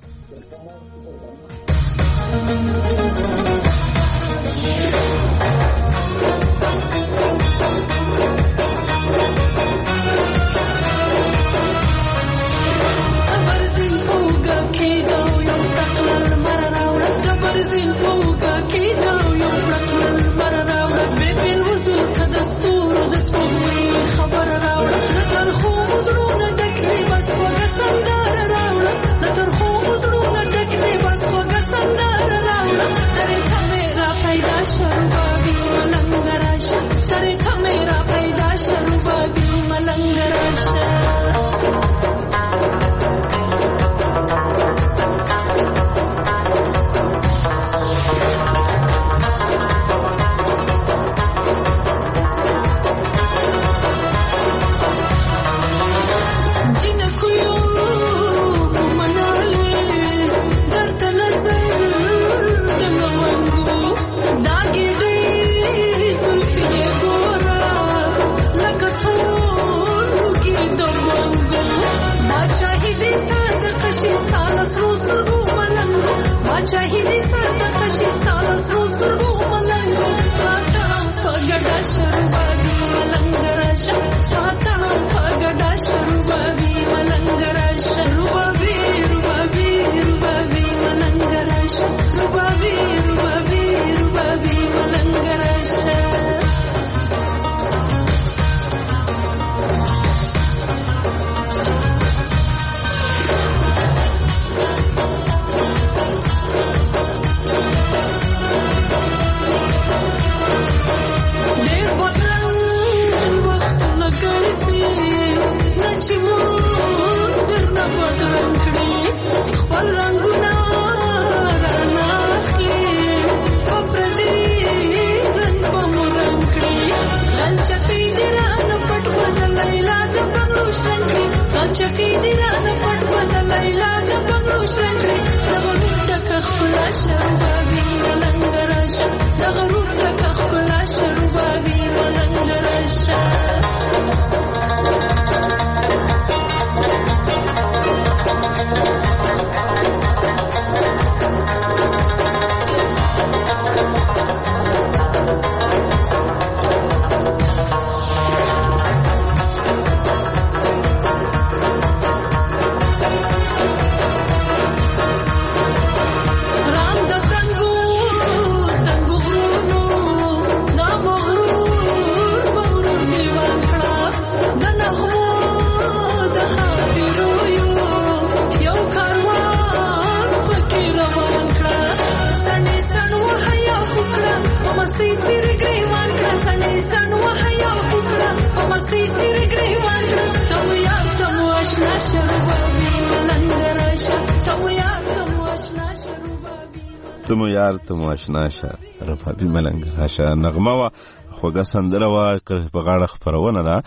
تمو یار تمو آشنا شه ربابي ملنګ راشه نغمه وا خوږه سندره وا په غاړه خبرونه ده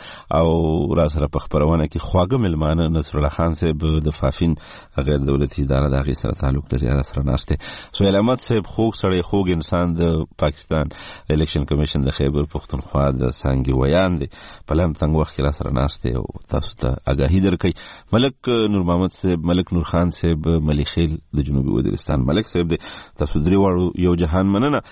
او را سره په خبرونه کې خواږه ملمانه نصر الله خان صاحب د فافین غیر دولتي اداره د هغې سره تعلق لري را سره ناشته. سهیل احمد صاحب خوږ سړی خوږ انسان د پاکستان الیکشن کمیشن د خیبر پختونخوا د سانګي ویان دی په لم تنګ وخت کې را سره ناشته او تاسو ته آگاهی درکړي. ملک نور محمد صاحب ملک نور خان صاحب ملي خیل د جنوبي وزیرستان ملک صاحب دی تاسو درې واړو یو جهان مننه.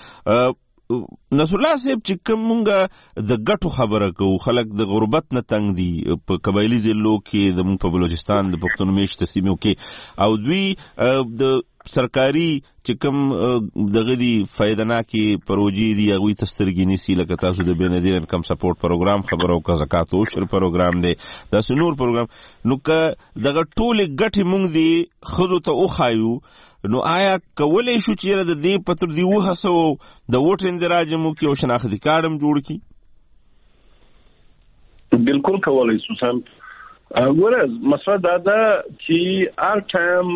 نصر الله صاحب چې کوم مونږه د ګټو خبره کوو خلک د غربت نه تنګ دي په قبایلي ضلعو کې د مونږ په بلوچستان د پښتون میشته سیمو کې او دوی د سرکاري چې کوم دغه دي فایدناکي پروژې دي هغوی ته سترګې نیسي لکه تاسو د بینظیر انکم سپورټ پروګرام خبرو که زکات او عشر پروګرام دی داسې نور پروګرام نو که دغه ټولې ګټې مونږ دي ښځو ته وښایو نو آیا کولی شو چې د دې په تر دې وهڅو د ووټ اندراج مو کې او شناختي کارت هم جوړ کړي؟ بالکل کولی شو سم. ګوره مسله دا ده چې هر ټایم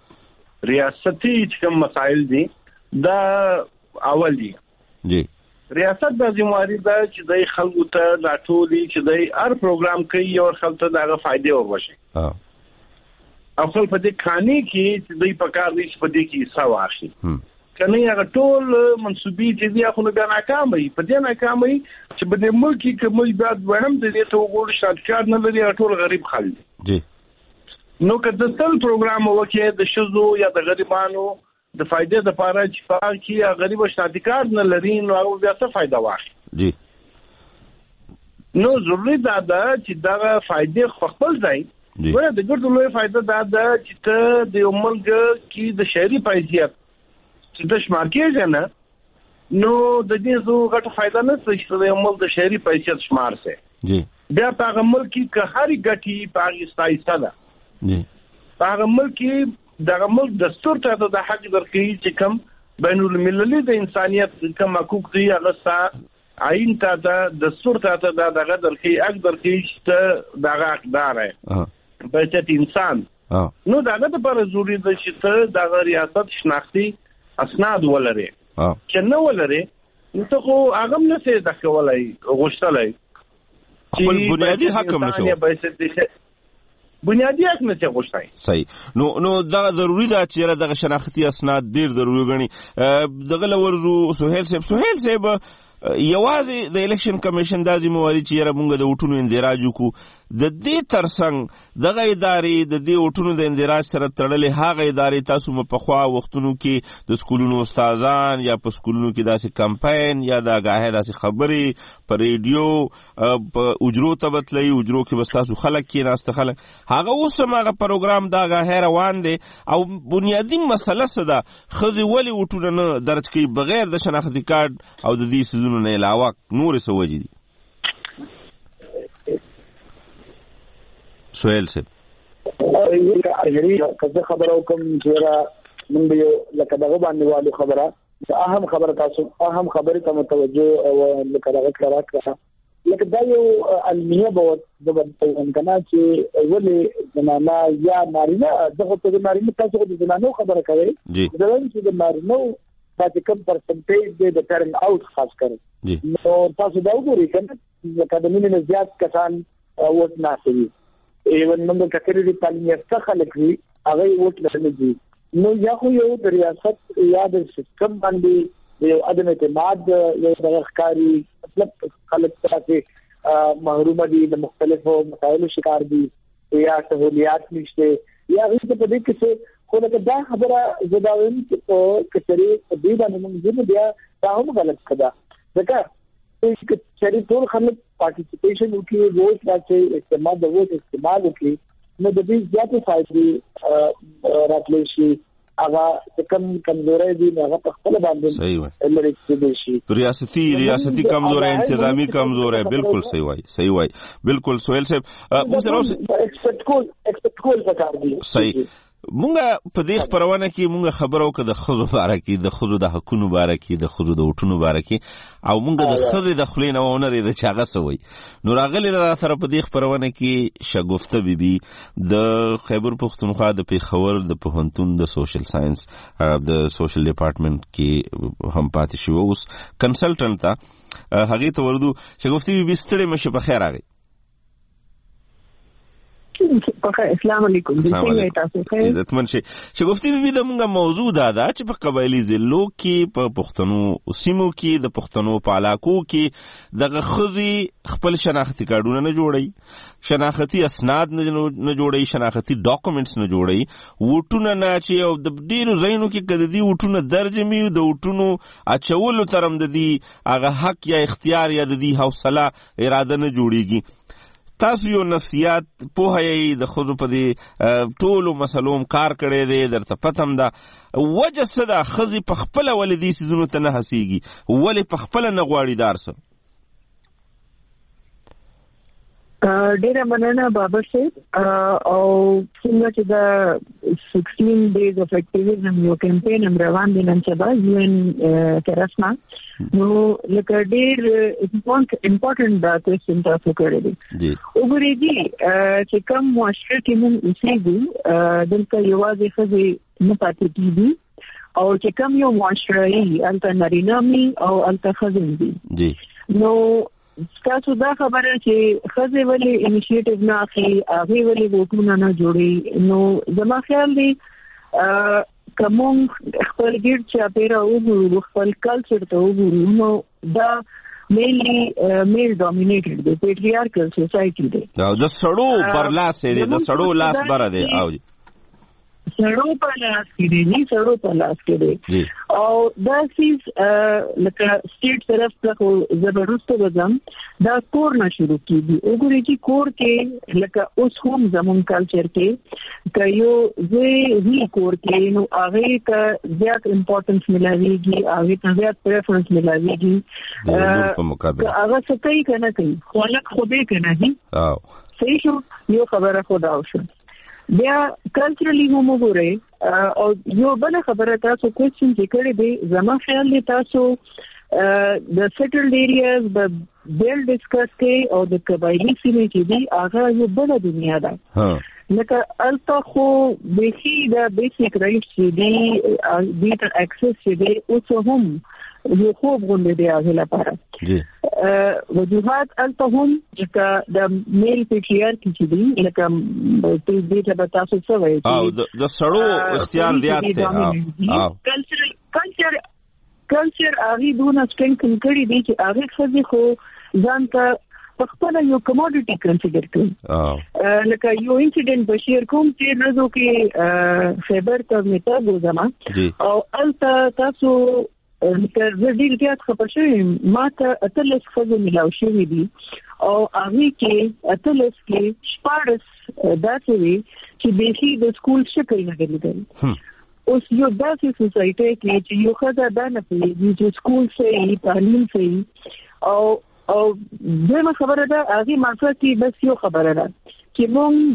زموږ ریاستي چې کوم مسایل دي دا اول دي جی ریاست د ذمہواری ده چې د خلکو ته د ټولي چې د هر پروګرام کوي او خلکو ته دغه فائدې ورشي او خپل په دې کاني کې چې د پکار دي په دې کې حصہ واخلي کنه هغه ټول منسوبي چې دی خو نه ناکام وي په دې ناکام وي چې په دې ملک کې کومي بعد وهم د دې ته وګورئ شاکار نه لري ټول غریب خلک جی نو کله تل پروګرام وکړي د شذو یا د غریبانو د فائدې لپاره چې پاره کې غریب شاکار نه لري نو هغه بیا څه فائدہ واخلي جی نو ضروري ده چې دا فائدې خپل ځای ورته د ګټو لوی فائدہ ده چې ته د عملګ کې د شهري پایزیت چې د شمار کېږي نه نو د دې زو غټه فائدہ نه څه چې د عمل د شهري پایزیت شمار سي جی بیا په عمل کې که هرې ګټي پاکستاني ده جی په عمل کې د عمل دستور ته د حق درکې چې کوم بین المللي د انسانيت کوم حقوق دي هغه عین ته د دستور ته د دغه درکې حق درکې چې دغه حقدار ہے بچت انسان نو دغه لپاره ضروري ده چې ته د ریاست شناختی اسناد ولري چې نو ولري نو ته خو هغه نه څه د کولای غوښتلای خپل بنیادی حق هم نشو بنیادی حق نه څه غوښتای صحیح نو دا ضروری ده چې دغه شناختی اسناد ډیر ضروری غني دغه لورو سهیل صاحب یوازې د الیکشن کمیشن د ذمہواری چې یره مونږ د وټونو اندراج وکړو د دې ترڅنګ دغه ادارې د دې وټونو د اندراج سره تړلې هغه ادارې تاسو په خوا وختونو کې د سکولونو استادان یا په سکولونو کې داسې کمپاین یا د غاهه داسې خبرې په ریډیو په اجرو ته بتلای اجرو کې بس تاسو خلک کې راست خلک هغه اوس هغه پروګرام دا غاهه روان دي او بنیادی مسله څه ده خزي ولی وټونه نه درج کوي بغیر د شناختی کارت او د دې نه علاوه نور څه وجې دي سهیل صاحب اجري کله خبرو کوم چې من به لکه دغه باندې والو خبره اهم خبره تاسو اهم خبره ته متوجه او لکه دغه کراکه لکه دا یو علميه به د امکانه چې ولې زمانہ یا نارینه دغه ته نارینه تاسو د زمانو خبره کوي ځکه چې د نارینه چې کوم پرسنټیج دی د ټرن اوټ خاص کړي نو تاسو دا وګورئ چې اکیډمي نه زیات کسان ووټ نه کوي ایون موږ کترې د تعلیم یافته خلک وي هغه ووټ نه دي نو یا خو یو د ریاست یا د سیستم باندې یو عدم اعتماد یو د ښکاری مطلب خلک څخه محروم دي د مختلفو مسایلو شکار دي یا سہولیات نشته یا هیڅ په دې کې خو دا خبره زداوین چې کچري دې باندې موږ بیا دا هم غلط کړه ځکه چې کچري ټول خلک پارټیسپیشن وکړي ووټ راځي استعمال د ووټ استعمال وکړي نو د دې زیاتې فائدې راتلی شي هغه کم کمزوري دي هغه په خپل باندې لري چې شي ریاستي کمزوري انتظامی کمزوري بالکل صحیح وای بالکل سهیل صاحب موږ سره ایکسپیکټ کول پکار دي صحیح مونږه په دې خبرونه کې مونږه خبرو کې د خزو باره کې د خزو د حقونو باره کې د خزو د وټونو باره کې او مونږه د خزو د خلینو ونري د چاغه سوي نو راغلی را سره په دې خبرونه کې شګفته بیبي د خیبر پختونخوا د پیښور د پوهنتون د سوشل ساينس د سوشل ډپارټمنټ کې هم پاتې شو اوس کنسلټنټ تا هغه ته وردو شګفته بیبي ستړي مشه په خیر راغی السلام علیکم عزتمن شي شګفتي بي د موږ موضوع دا چې په قبایلی ضلعو کې په پښتنو سیمو کې د پښتنو په علاقو کې دغه خزي خپل شناختی کارډونه نه جوړي شناختی اسناد نه جوړي شناختی ډاکومېنټس نه جوړي وټونه نه چې او د ډیرو ځایونو کې کدي وټونه درجمي د وټونو اچولو ترم د دي هغه حق یا اختیار یا د دي حوصله اراده نه جوړيږي تاسو یو نفسیات په هي د خود په دي ټولو مسلوم کار کړي دي درته پتم دا وجه صدا خزي په خپل ولدي سيزونو ته نه حسيږي ولې په خپل نه غواړي دارسه ډیره مننه بابر صاحب او څنګه چې دا 16 days of activism یو کمپاین هم روان دي نن سبا UN ترسما نو لکه ډیر امپورټنت دا کوېسچن تاسو کړی دی وګورئ دي چې کوم معاشره کې موږ اوسېږو دلته یوازې ښځې نه پاتې کېږي او چې کوم یو معاشري الته نارینامي او الته خزم دي جی نو تاسو دا خبره چې خزه ولی انیشیټیو نه اخلي هغه ولی وکړونه نه جوړي نو زما خیال دی کوم خپل ګډ چې پیرا وګورو خپل کلچر ته وګورو نو دا mainly male dominated the patriarchal society دی د سړو پر لاس دی د سړو لاس بره دی او سړو په لاس کې دی نه سړو په لاس کې دی او دا سیس لکه سټیټ طرف ته زبردست وزم دا کور نه شروع کیږي وګورئ چې کور کې لکه اوس هم زمون کلچر کې کایو زه کور کې نو هغه ته زیات امپورټنس ملایږي هغه ته زیات پریفرنس ملایږي په مقابله هغه څه کوي کنه کوي خلک خو به کنه دي صحیح شو یو خبره خدا اوسه بیا کلچرلی هم وګورئ او یو بل خبره تاسو کوم چې کړی دی زما خیال دی تاسو د سیټلډ ایریاز د بیل ډیسکس کې او د قبایلی سیمې کې دی هغه یو بل دنیا ده لکه الته خو بیخي د بیسیک رایټس چې دی ته اکسس چې دی اوس هم یو خوب غونډه دی هغه لپاره وجوهات الته هم چې د میل پیټریارکی چې دی لکه په دې ته تاسو څه وایي او د سړو اختیار زیات دی کلچر هغه دونه سټرنګ کړی دی چې هغه خزي خو ځان ته په خپل یو کموډیټي کنسیډر کړي لکه یو انسیډنټ بشیر کوم چې نزو کې خیبر ته میته ګوزما او الته تاسو تر دې کې خبرشي ما ته اتلس خزو ملاو شوی دي او هغه کې اتلس کې شپارس داسې چې بیخي د سکول شکل نه لري اوس یو داسې سوسایټي کې چې یو خزه دا نه پیږي چې سکول صحیح تعلیم صحیح او دغه خبره ده هغه ماته کې بس یو خبره ده چې موږ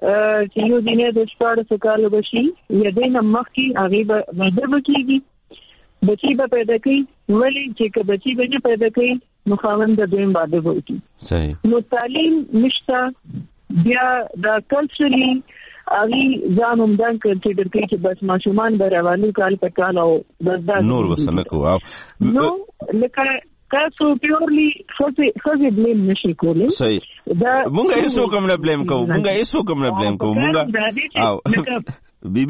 چې یو دینه د شپارس کالو بشي یا دینه مخکې هغه به مدد کیږي بچی به پیدا کوي ولی چې بچی به نه پیدا کوي نو خاوند د دویم باندې وایي صحیح نو تعلیم نشته بیا د کلچرلی اغي ځان همدان کنسیډر کوي چې بس ماشومان به روانو کال په کال او بس دا نور وسنه کوو نو لکه تاسو پیورلی خزي بلیم نشي کولای صحیح دا مونږه هیڅ کوم نه بلیم کوو مونږه هیڅ کوم نه بلیم کوو مونږه او بیبي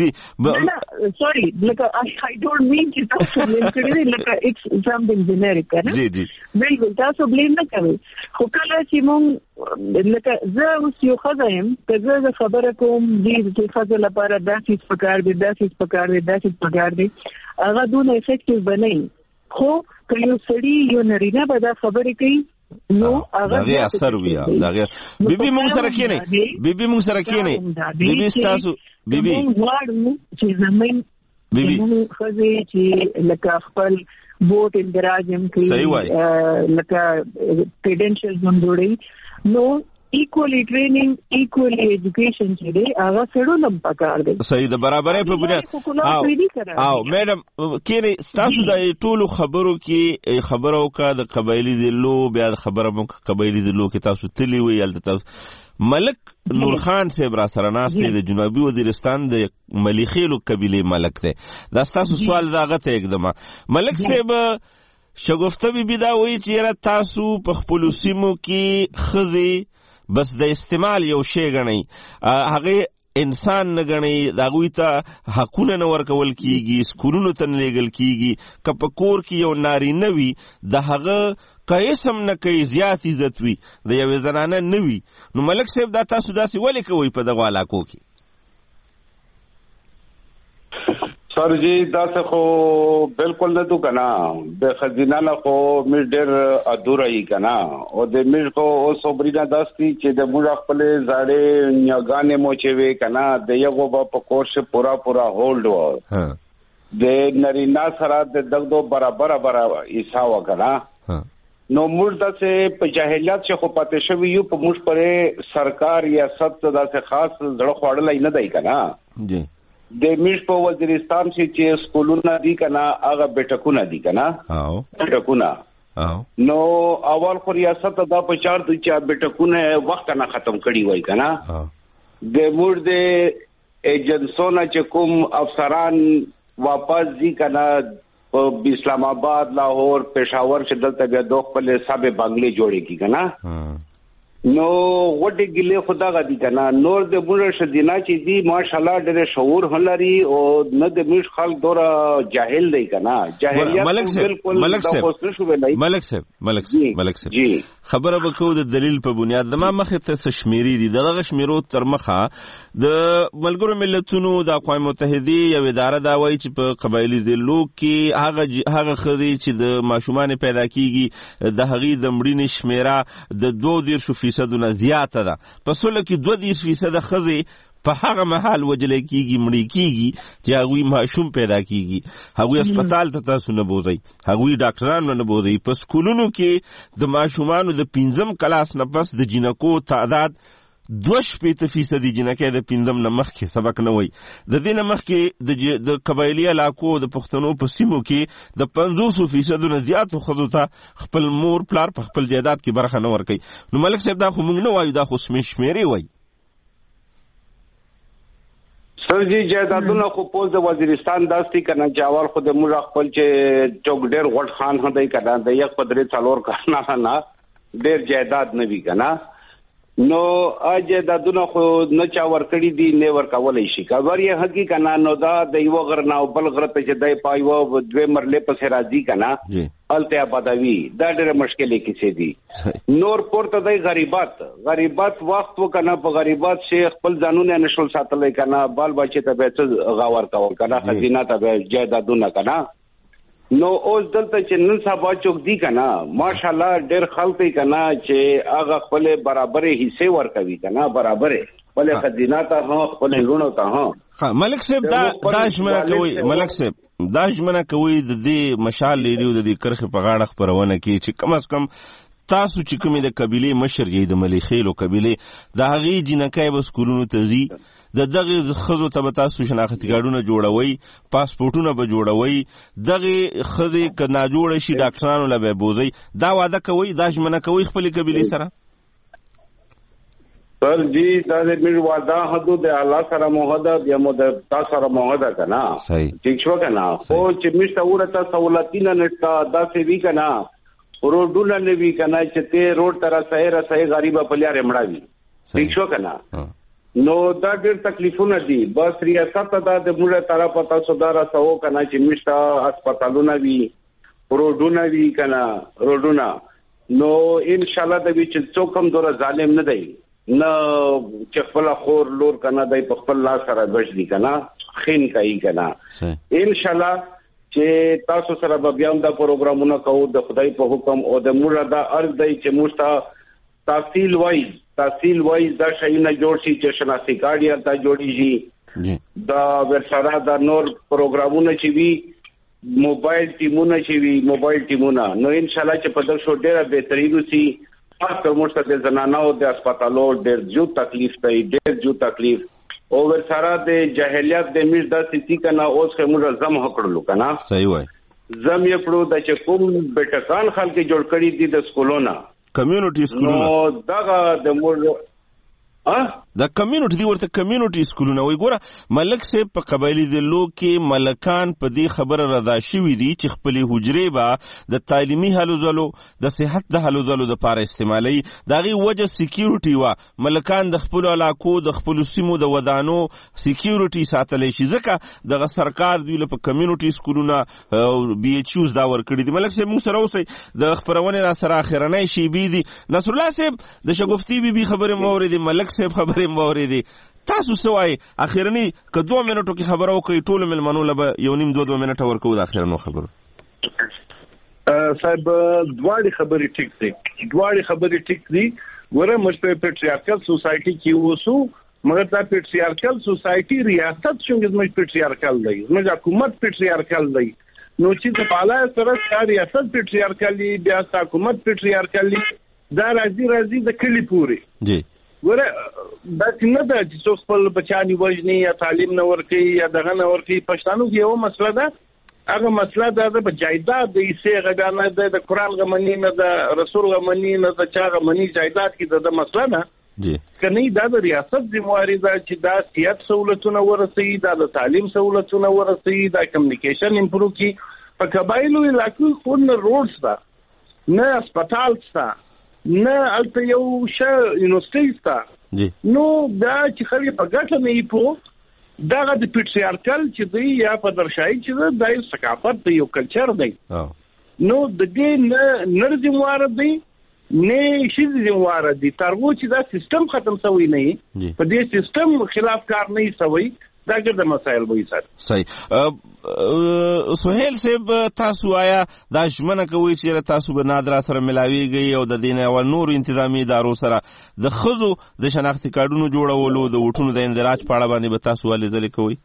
sorry like I don't mean to tell you like it's something generic کنه جی جی بالکل تاسو بلیم نه کوي خو کله چې مونږ لکه زه اوس یو خزایم که زه خبره کوم دې چې خزه لپاره داسې پکار دي داسې پکار دي داسې پکار دي هغه دونه افیکټیو بنئ خو که یو سړی یو نارینه به دا خبرې کوي نو هغه اثر ویا دغه بیبي موږ سره کېنه بیبي موږ سره کېنه بیبي تاسو بیبي واړو چې زمين بیبي خزه چې لکه خپل بوت اندراجم کوي لکه کریډنشلز هم جوړي نو equally training equally education چې دی هغه سړو لم پکار دی صحیح د برابرۍ په بنیاد او میډم کېنه تاسو د ټولو خبرو کې خبرو کا د قبایلی ضلعو بیا خبره مو قبایلی ضلعو کې تاسو تلی وی ال تاسو ملک نور خان صاحب را سره ناس دی د جنوبي وزیرستان د ملیخیلو قبیله ملک دی دا تاسو سوال داغه ته اقدام ملک صاحب شګفته بي دا وی چې تاسو په خپل سیمو کې خزي بس د استعمال یو شی غنی هغه انسان نه غنی داغوی ته حقونه نه ورکول کیږي سکولونو ته نه لګل کیږي کپکور کې یو ناری نوي د هغه قیسم نه کوي زیات عزت وي د یو زنانه نوي نو ملک صاحب دا تاسو داسې ولې کوي په دغه علاقو کې سر جی دا څه خو بالکل نه تو کنا د خزینه نه خو مې ډېر ادورای کنا او د مې خو او صبرینا داستی چې د موږ خپل زاړې نیاګانې موچوي کنا د یو په کورس پورا هولډ و د نرینا سره د دغه برابر ایسا وکړه نو موږ داسې په جاهلیت چې خو پاتې شوی یو په موږ پرې سرکار یا سب داسې خاص زړه خوړلای نه دی کنا جی د میش په وزیرستان چې سکولونه دي کنه هغه بیٹکونه دي کنه او بیٹکونه نو اول خو ریاست دا په چار د چا بیٹکونه وخت نه ختم کړي وای کنه د مور د ایجنسونه چې کوم افسران واپس ځي کنه په اسلام آباد لاهور پېښور چې دلته بیا دوه خپل حساب بنگلې جوړې کی کنه نو وټه ګلې خدا غدي کنه نور د بوله شدینا چې دی ماشاءالله ډېر شعور هلري او نه د مش خلک دور جاهل دی کنه جاهلیت بالکل ملک صاحب جی خبره وکړو د دلیل په بنیاد د ما مخه ته شمیرې دي دغه شمیرو تر مخه د ملګرو ملتونو د اقوام متحده یو اداره دا وایي چې په قبایلی ضلعو کې هغه خدي چې د ماشومان پیدا کیږي د هغې د مړینې شمیره د 2% زیاته ده په سوله کې 2% خزي په هغه محل وجلې کیږي مړی کیږي چې هغه ماشوم پیدا کیږي هغه هسپتال ته تاسو نه بوزي هغه ډاکټرانو نه بوزي په سکولونو کې د ماشومانو د 5م کلاس نه پس د جنکو تعداد 2% جنکه د 5م نه مخکې سبق نه وای د دې نه مخکې د قبایلی علاقو د پښتنو په سیمو کې د 50% نه زیاتو خزو ته خپل مور پلار په خپل جیدات کې برخه نه ورکي نو ملک صاحب دا خو موږ نه وایو دا خو شمیرې وای سر جی جیدادونه خو پوز د وزیرستان داستی کنه جاوال خو د موږ خپل چې چوک ډیر غټ خان هدی کنه د یک پدری څلور کارنه نه ډیر جیداد نه وی کنه نو جیدادونه خو نه چا ورکړی دي نه ورکولای شي کور یې حقیقت کنه نو دا د یو غر نه بل غر ته چې دای پایو دوه مرلې په راځي کنه الته آبادوي دا ډېر مشکلې کیسې دي نور پورته د غریبات وخت وکنه په غریبات شي خپل ځانونه نشول ساتلای کنه بال بچی ته به غاور کول کنه خزینه ته به جیدادونه کنه نو اوس دلته چې نن سبا چوک دی کنه ماشاءالله ډېر خلک کنه چې هغه خپل برابرې حصے ورکوي کنه برابرې خپل خزینه ته هم خپل لونو ته هم ملک صاحب دا شمنه کوي ملک صاحب دا شمنه کوي د دې مشال لیدو د دې کرخه په غاړه خبرونه کې چې کم از کم تاسو چې کومې د قبيله مشر یې د مليخیلو قبيله د هغه جنکای به سکولونو ته ځي د دغه خزو ته تاسو شناختی کارتونه جوړوي پاسپورتونه به جوړوي دغه خزي ک نه جوړ شي ډاکټرانو له به بوزي دا وعده کوي دا شمنه کوي خپل قبيله سره سر جی دا د میر وعده حدود الله سره موحده بیا مو د تاسو سره موحده کنه صحیح ٹھیک شو کنه او چې مشته ورته سہولتینه نشتا دا سی وی کنه روډونه نه وی کنه چې ته روډ تر سره غریبه پلیاره مړاوي ٹھیک شو کنه نو دا ډېر تکلیفونه دي بس ریاست دا د موږ طرف ته سوداره سو کنه چې مشته هسپتالونه وی روډونه وی کنه روډونه نو ان شاء الله د چې څوک هم دور ظالم نه دی نه چې خپل خور لور کنه د خپل لاس سره بچ دي کنه خین کوي کنه ان شاء الله چې تاسو سره به بیا دا پروګرامونه کوو د خدای په حکم او د موږ دا ارز دی چې موږ تحصیل وای دا شایونه جوړ شي چې شناختی کارت یا تا جوړی شي دا ورسره دا نور پروګرامونه چې وی موبایل ټیمونه نو ان شاء الله چې په دغه شو ډیره بهترین وسی خاص کر موږ ته د زنانو د هسپتالو ډیر جو تکلیف او ورسره د جاهلیت د میز د سيتي کنه اوس موږ زم هکړلو کنه صحیح وای زم یې پړو د چې کوم بیٹکان خلک جوړ کړی دي د سکولونو کمیونټي سکولونه نو دغه د موږ د کمیونټي دی ورته کمیونټي سکولونه وای ګوره ملک صاحب په قبایلی ضلعو کې ملکان په دې خبره رضا شوي دي چې خپل حجرې به د تعلیمي هلو ځلو د صحت د هلو ځلو د پاره استعمالي دغه وجه سکیورټي وا ملکان د خپل علاقو د خپل سیمو د ودانو سکیورټي ساتلې شي ځکه دغه سرکار دی په کمیونټي سکولونه بي ایچ یوز دا ورکړي دي ملک صاحب موږ سره اوسئ د خبرونه را سره اخرنۍ شي بي دي نصر الله صاحب د شګفتي بي خبره مورید ملک صاحب خبرې موریدي تاسو سوای اخیرنی که 2 منټو کې خبرو کوي ټول ملمنو له یو نیم 2 منټه ورکو د اخیرنو خبرو صاحب دواړي خبرې ټیک دي ګوره موږ په پیټریارکل سوسایټي کې وسو مګر دا پیټریارکل سوسایټي ریاست څنګه زموږ پیټریارکل دی زموږ حکومت پیټریارکل دی نو چې په پالا سره ریاست پیټریارکل دی بیا حکومت پیټریارکل دی دا راځي د کلی پوری جی ګوره دا څنګه د چې خپل بچانی وژني یا تعلیم نه ورکي یا دغه نه ورکي پښتنو کې یو مسله ده هغه مسله ده د جایداد د ایسه غدانه د قرآن غمنی نه د رسول غمنی نه د چا غمنی جایداد کې د مسله ده کني دا د ریاست ذمہواری ده چې دا صحت سہولتونه ورسوي، دا د تعلیم سہولتونه ورسوي، دا کمیونیکیشن امپروو کی. په قبایلو علاقو خو نه روډز ده، نه هسپتال شته، نه الته یو یونیورسيټي شته. نو دا چې خلک په ګټه نه یې دغه د پیټریارکل چې دی یا پدرشاهي چې دا یو ثقافت دی، یو کلچر دی. نو د دې نه ذمہوار دی نه شي ذمہوار دی تر څو چې دا سیستم ختم شوی نه وي، په دې سیستم خلاف کار نه شوی، دا ګرځي مسایل وایي سر. صحیح. سہیل صاحب تاسو آیا دا ژمنه کوي چې تاسو به نادرا سره ملاویږي او د دین او نور انتظامی ادارو سره د خزو د شناختی کارډونو جوړولو د وټونو د اندراج په اړه باندې به تاسو ولې ځلې کوي؟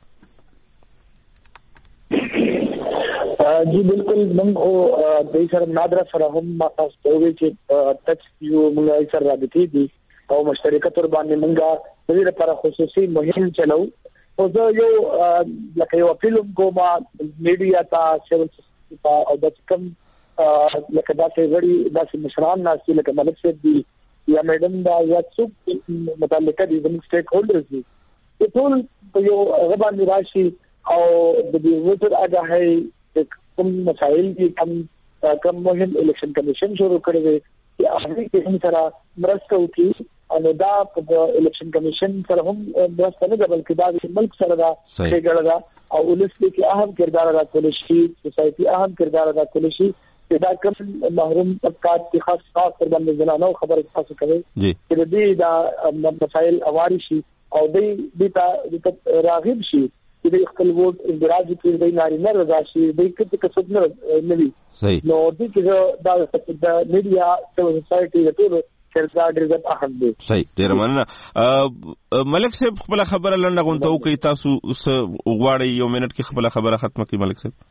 जी बिल्कुल मंग ओ दे sir NADRA sir हम मास होवे چې टच یو موږ سره راځي دي او مشترکه تر باندې موږ د دې لپاره خصوصي مهم چلو. او زه یو لکه یو فلم کومه میډیا ته سیول سیستم او د کوم لکه دا چې غړي د مشران ناس لکه ملک صاحب دي یا میډم دا یا څوک متعلقه دي د سټیک هولډرز دي، ټول یو غبان راشي او د دې ووټر اګه کوم مسائل دي کم مهم الیکشن کمیشن شروع کړی دی چې هغه کې هم سره مرسته وکړي. او دا په الیکشن کمیشن سره هم مرسته نه بلکې دا د ملک سره دا څنګه دا او ولس کې اهم کردار ادا کولی شي، سوسایټي اهم کردار ادا کولی شي چې دا کوم محروم طبقات کې خاص پر باندې زنانو خبره تاسو کوي چې دې دا مسائل اواري شي او دې ته راغب شي چې د خپل ووټ اندراج کې د نارینه رضا شي، د کته کسب نه وي. نو دې کې دا د میډیا سوسایټي د ټول کردار ډېر اهم دی. صحیح. ډېر مننه. ملک صاحب خپل خبره لنډه غونډه کوي، تاسو غواړئ یو منټ کې خپل خبره ختمه کړئ ملک صاحب؟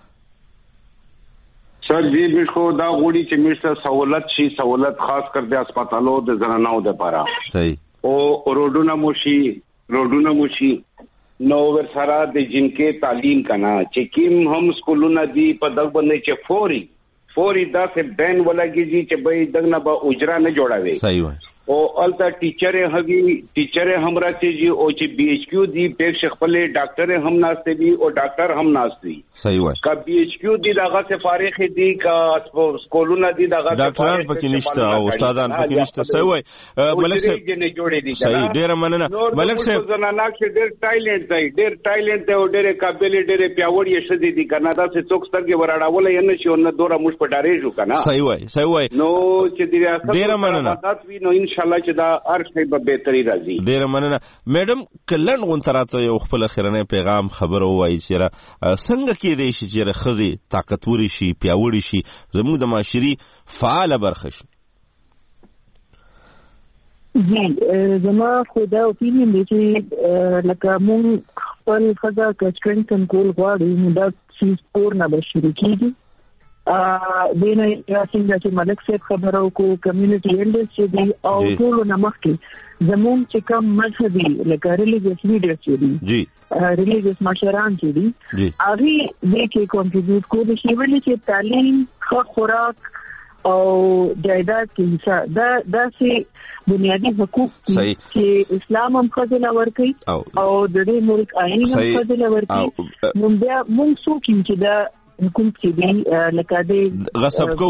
سر جی مشکو دا غوړي چې مشته سہولت شي، سہولت خاص کر د هسپتالو د زنانو د لپاره. صحیح. او روډونه موشي نو ور سره د جنکه تعلیم کنا چې کیم هم سکولونه دی په دغه باندې چې فوري دا سے بین ولګي چې به دغه به اجرا نه جوړاوي. صحیح وای. او الته ټیچر همرا چې جی او چې بي ایچ کیو دی پیښ خپل ډاکټر هم ناشته دي او ډاکټر هم ناشته دي. صحیح وای. کا بي ایچ کیو دی دغه سے فارغ دي کا سکولونه دي دغه ډاکټران پکې نشته او استادان پکې نشته. صحیح وای. ملک صاحب نه جوړې دي. صحیح. ډېر مننه ملک صاحب. زنانه کې ډېر ټایلنټ دی او ډېر قابل ډېر پیاوړی شدي دي کنه دا چې څوک سترګې وراړول یې نه شي او نه دوره موږ په ډارېږو کنه. صحیح وای. صحیح وای. نو چې د ریاست ډېر مننه نو ان شاء الله چې دا هر څه به بهتري راځي. ډېر مننه. میډم کلن غونتراته یو خپل اخرنه پیغام خبر وایي چې څنګه کې دی چې خزي طاقتوري شي، پیاوړي شي، زموږ د معاشري فعال برخه شي. جی زما خو دا اوپینین دی چې لکه مونږ خپل خزا کچکن کنټرول غواړو نو دا چیز پور نه به شروع کیږي. دینه څنګه چې ملک صاحب خبرو کو کمیونټي اندرس چې دی او ټول نمخ کې زموږ چې کوم مذهبي لکه ریلیجیس لیډر چې دی جی ریلیجیس مشران چې دی هغه دې کې کنټریبیوټ کوي چې ولې چې تعلیم، خوراک او جایداد کې حصہ دا سه بنیادی حقوق چې اسلام هم خزل ورکي او د دې ملک آئین هم خزل ورکي. مونږ څوک چې دا حکومت چې دی لکه د غصب کو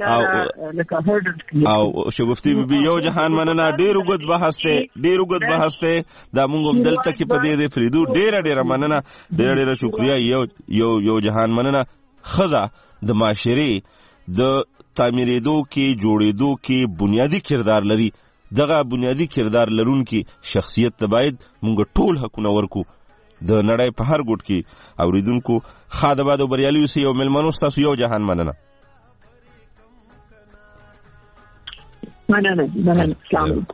او شګفتي بي یو جهان مننه. ډېر وګد بحث ته دا مونږ دلته کې په دې فریدو ډېر مننه، ډېر شکریا. یو جهان مننه. خزا د معاشري د تعمیرېدو کې جوړېدو کې بنیادی کردار لري. دغه بنیادی کردار لرونکي شخصیت ته باید مونږ ټول حقونه ورکو. د نړۍ په هر ګوټ کې اوریدونکو خادباد او بریالي اوسئ. یو ملمنو ستاسو یو جهان مننه. السلام علیکم.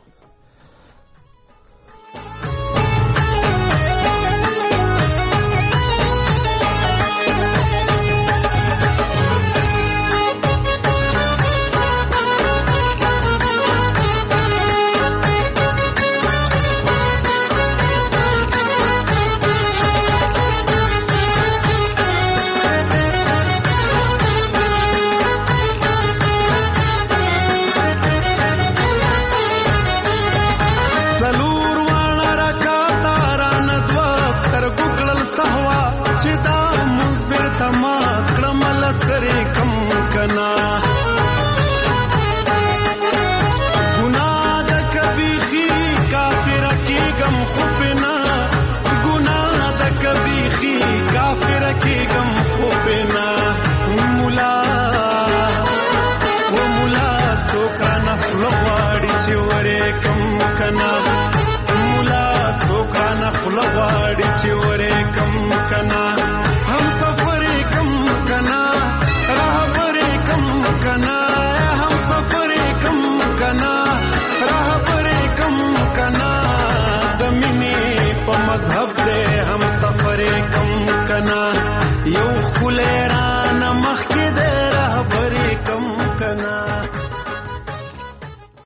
خو بنا ګناه د کبيخي کافر کېږم خو بنا مولا و مولا څوک رانه خوله غواړي چې ورې کم کنا مولا څوک رانه خوله غواړي چې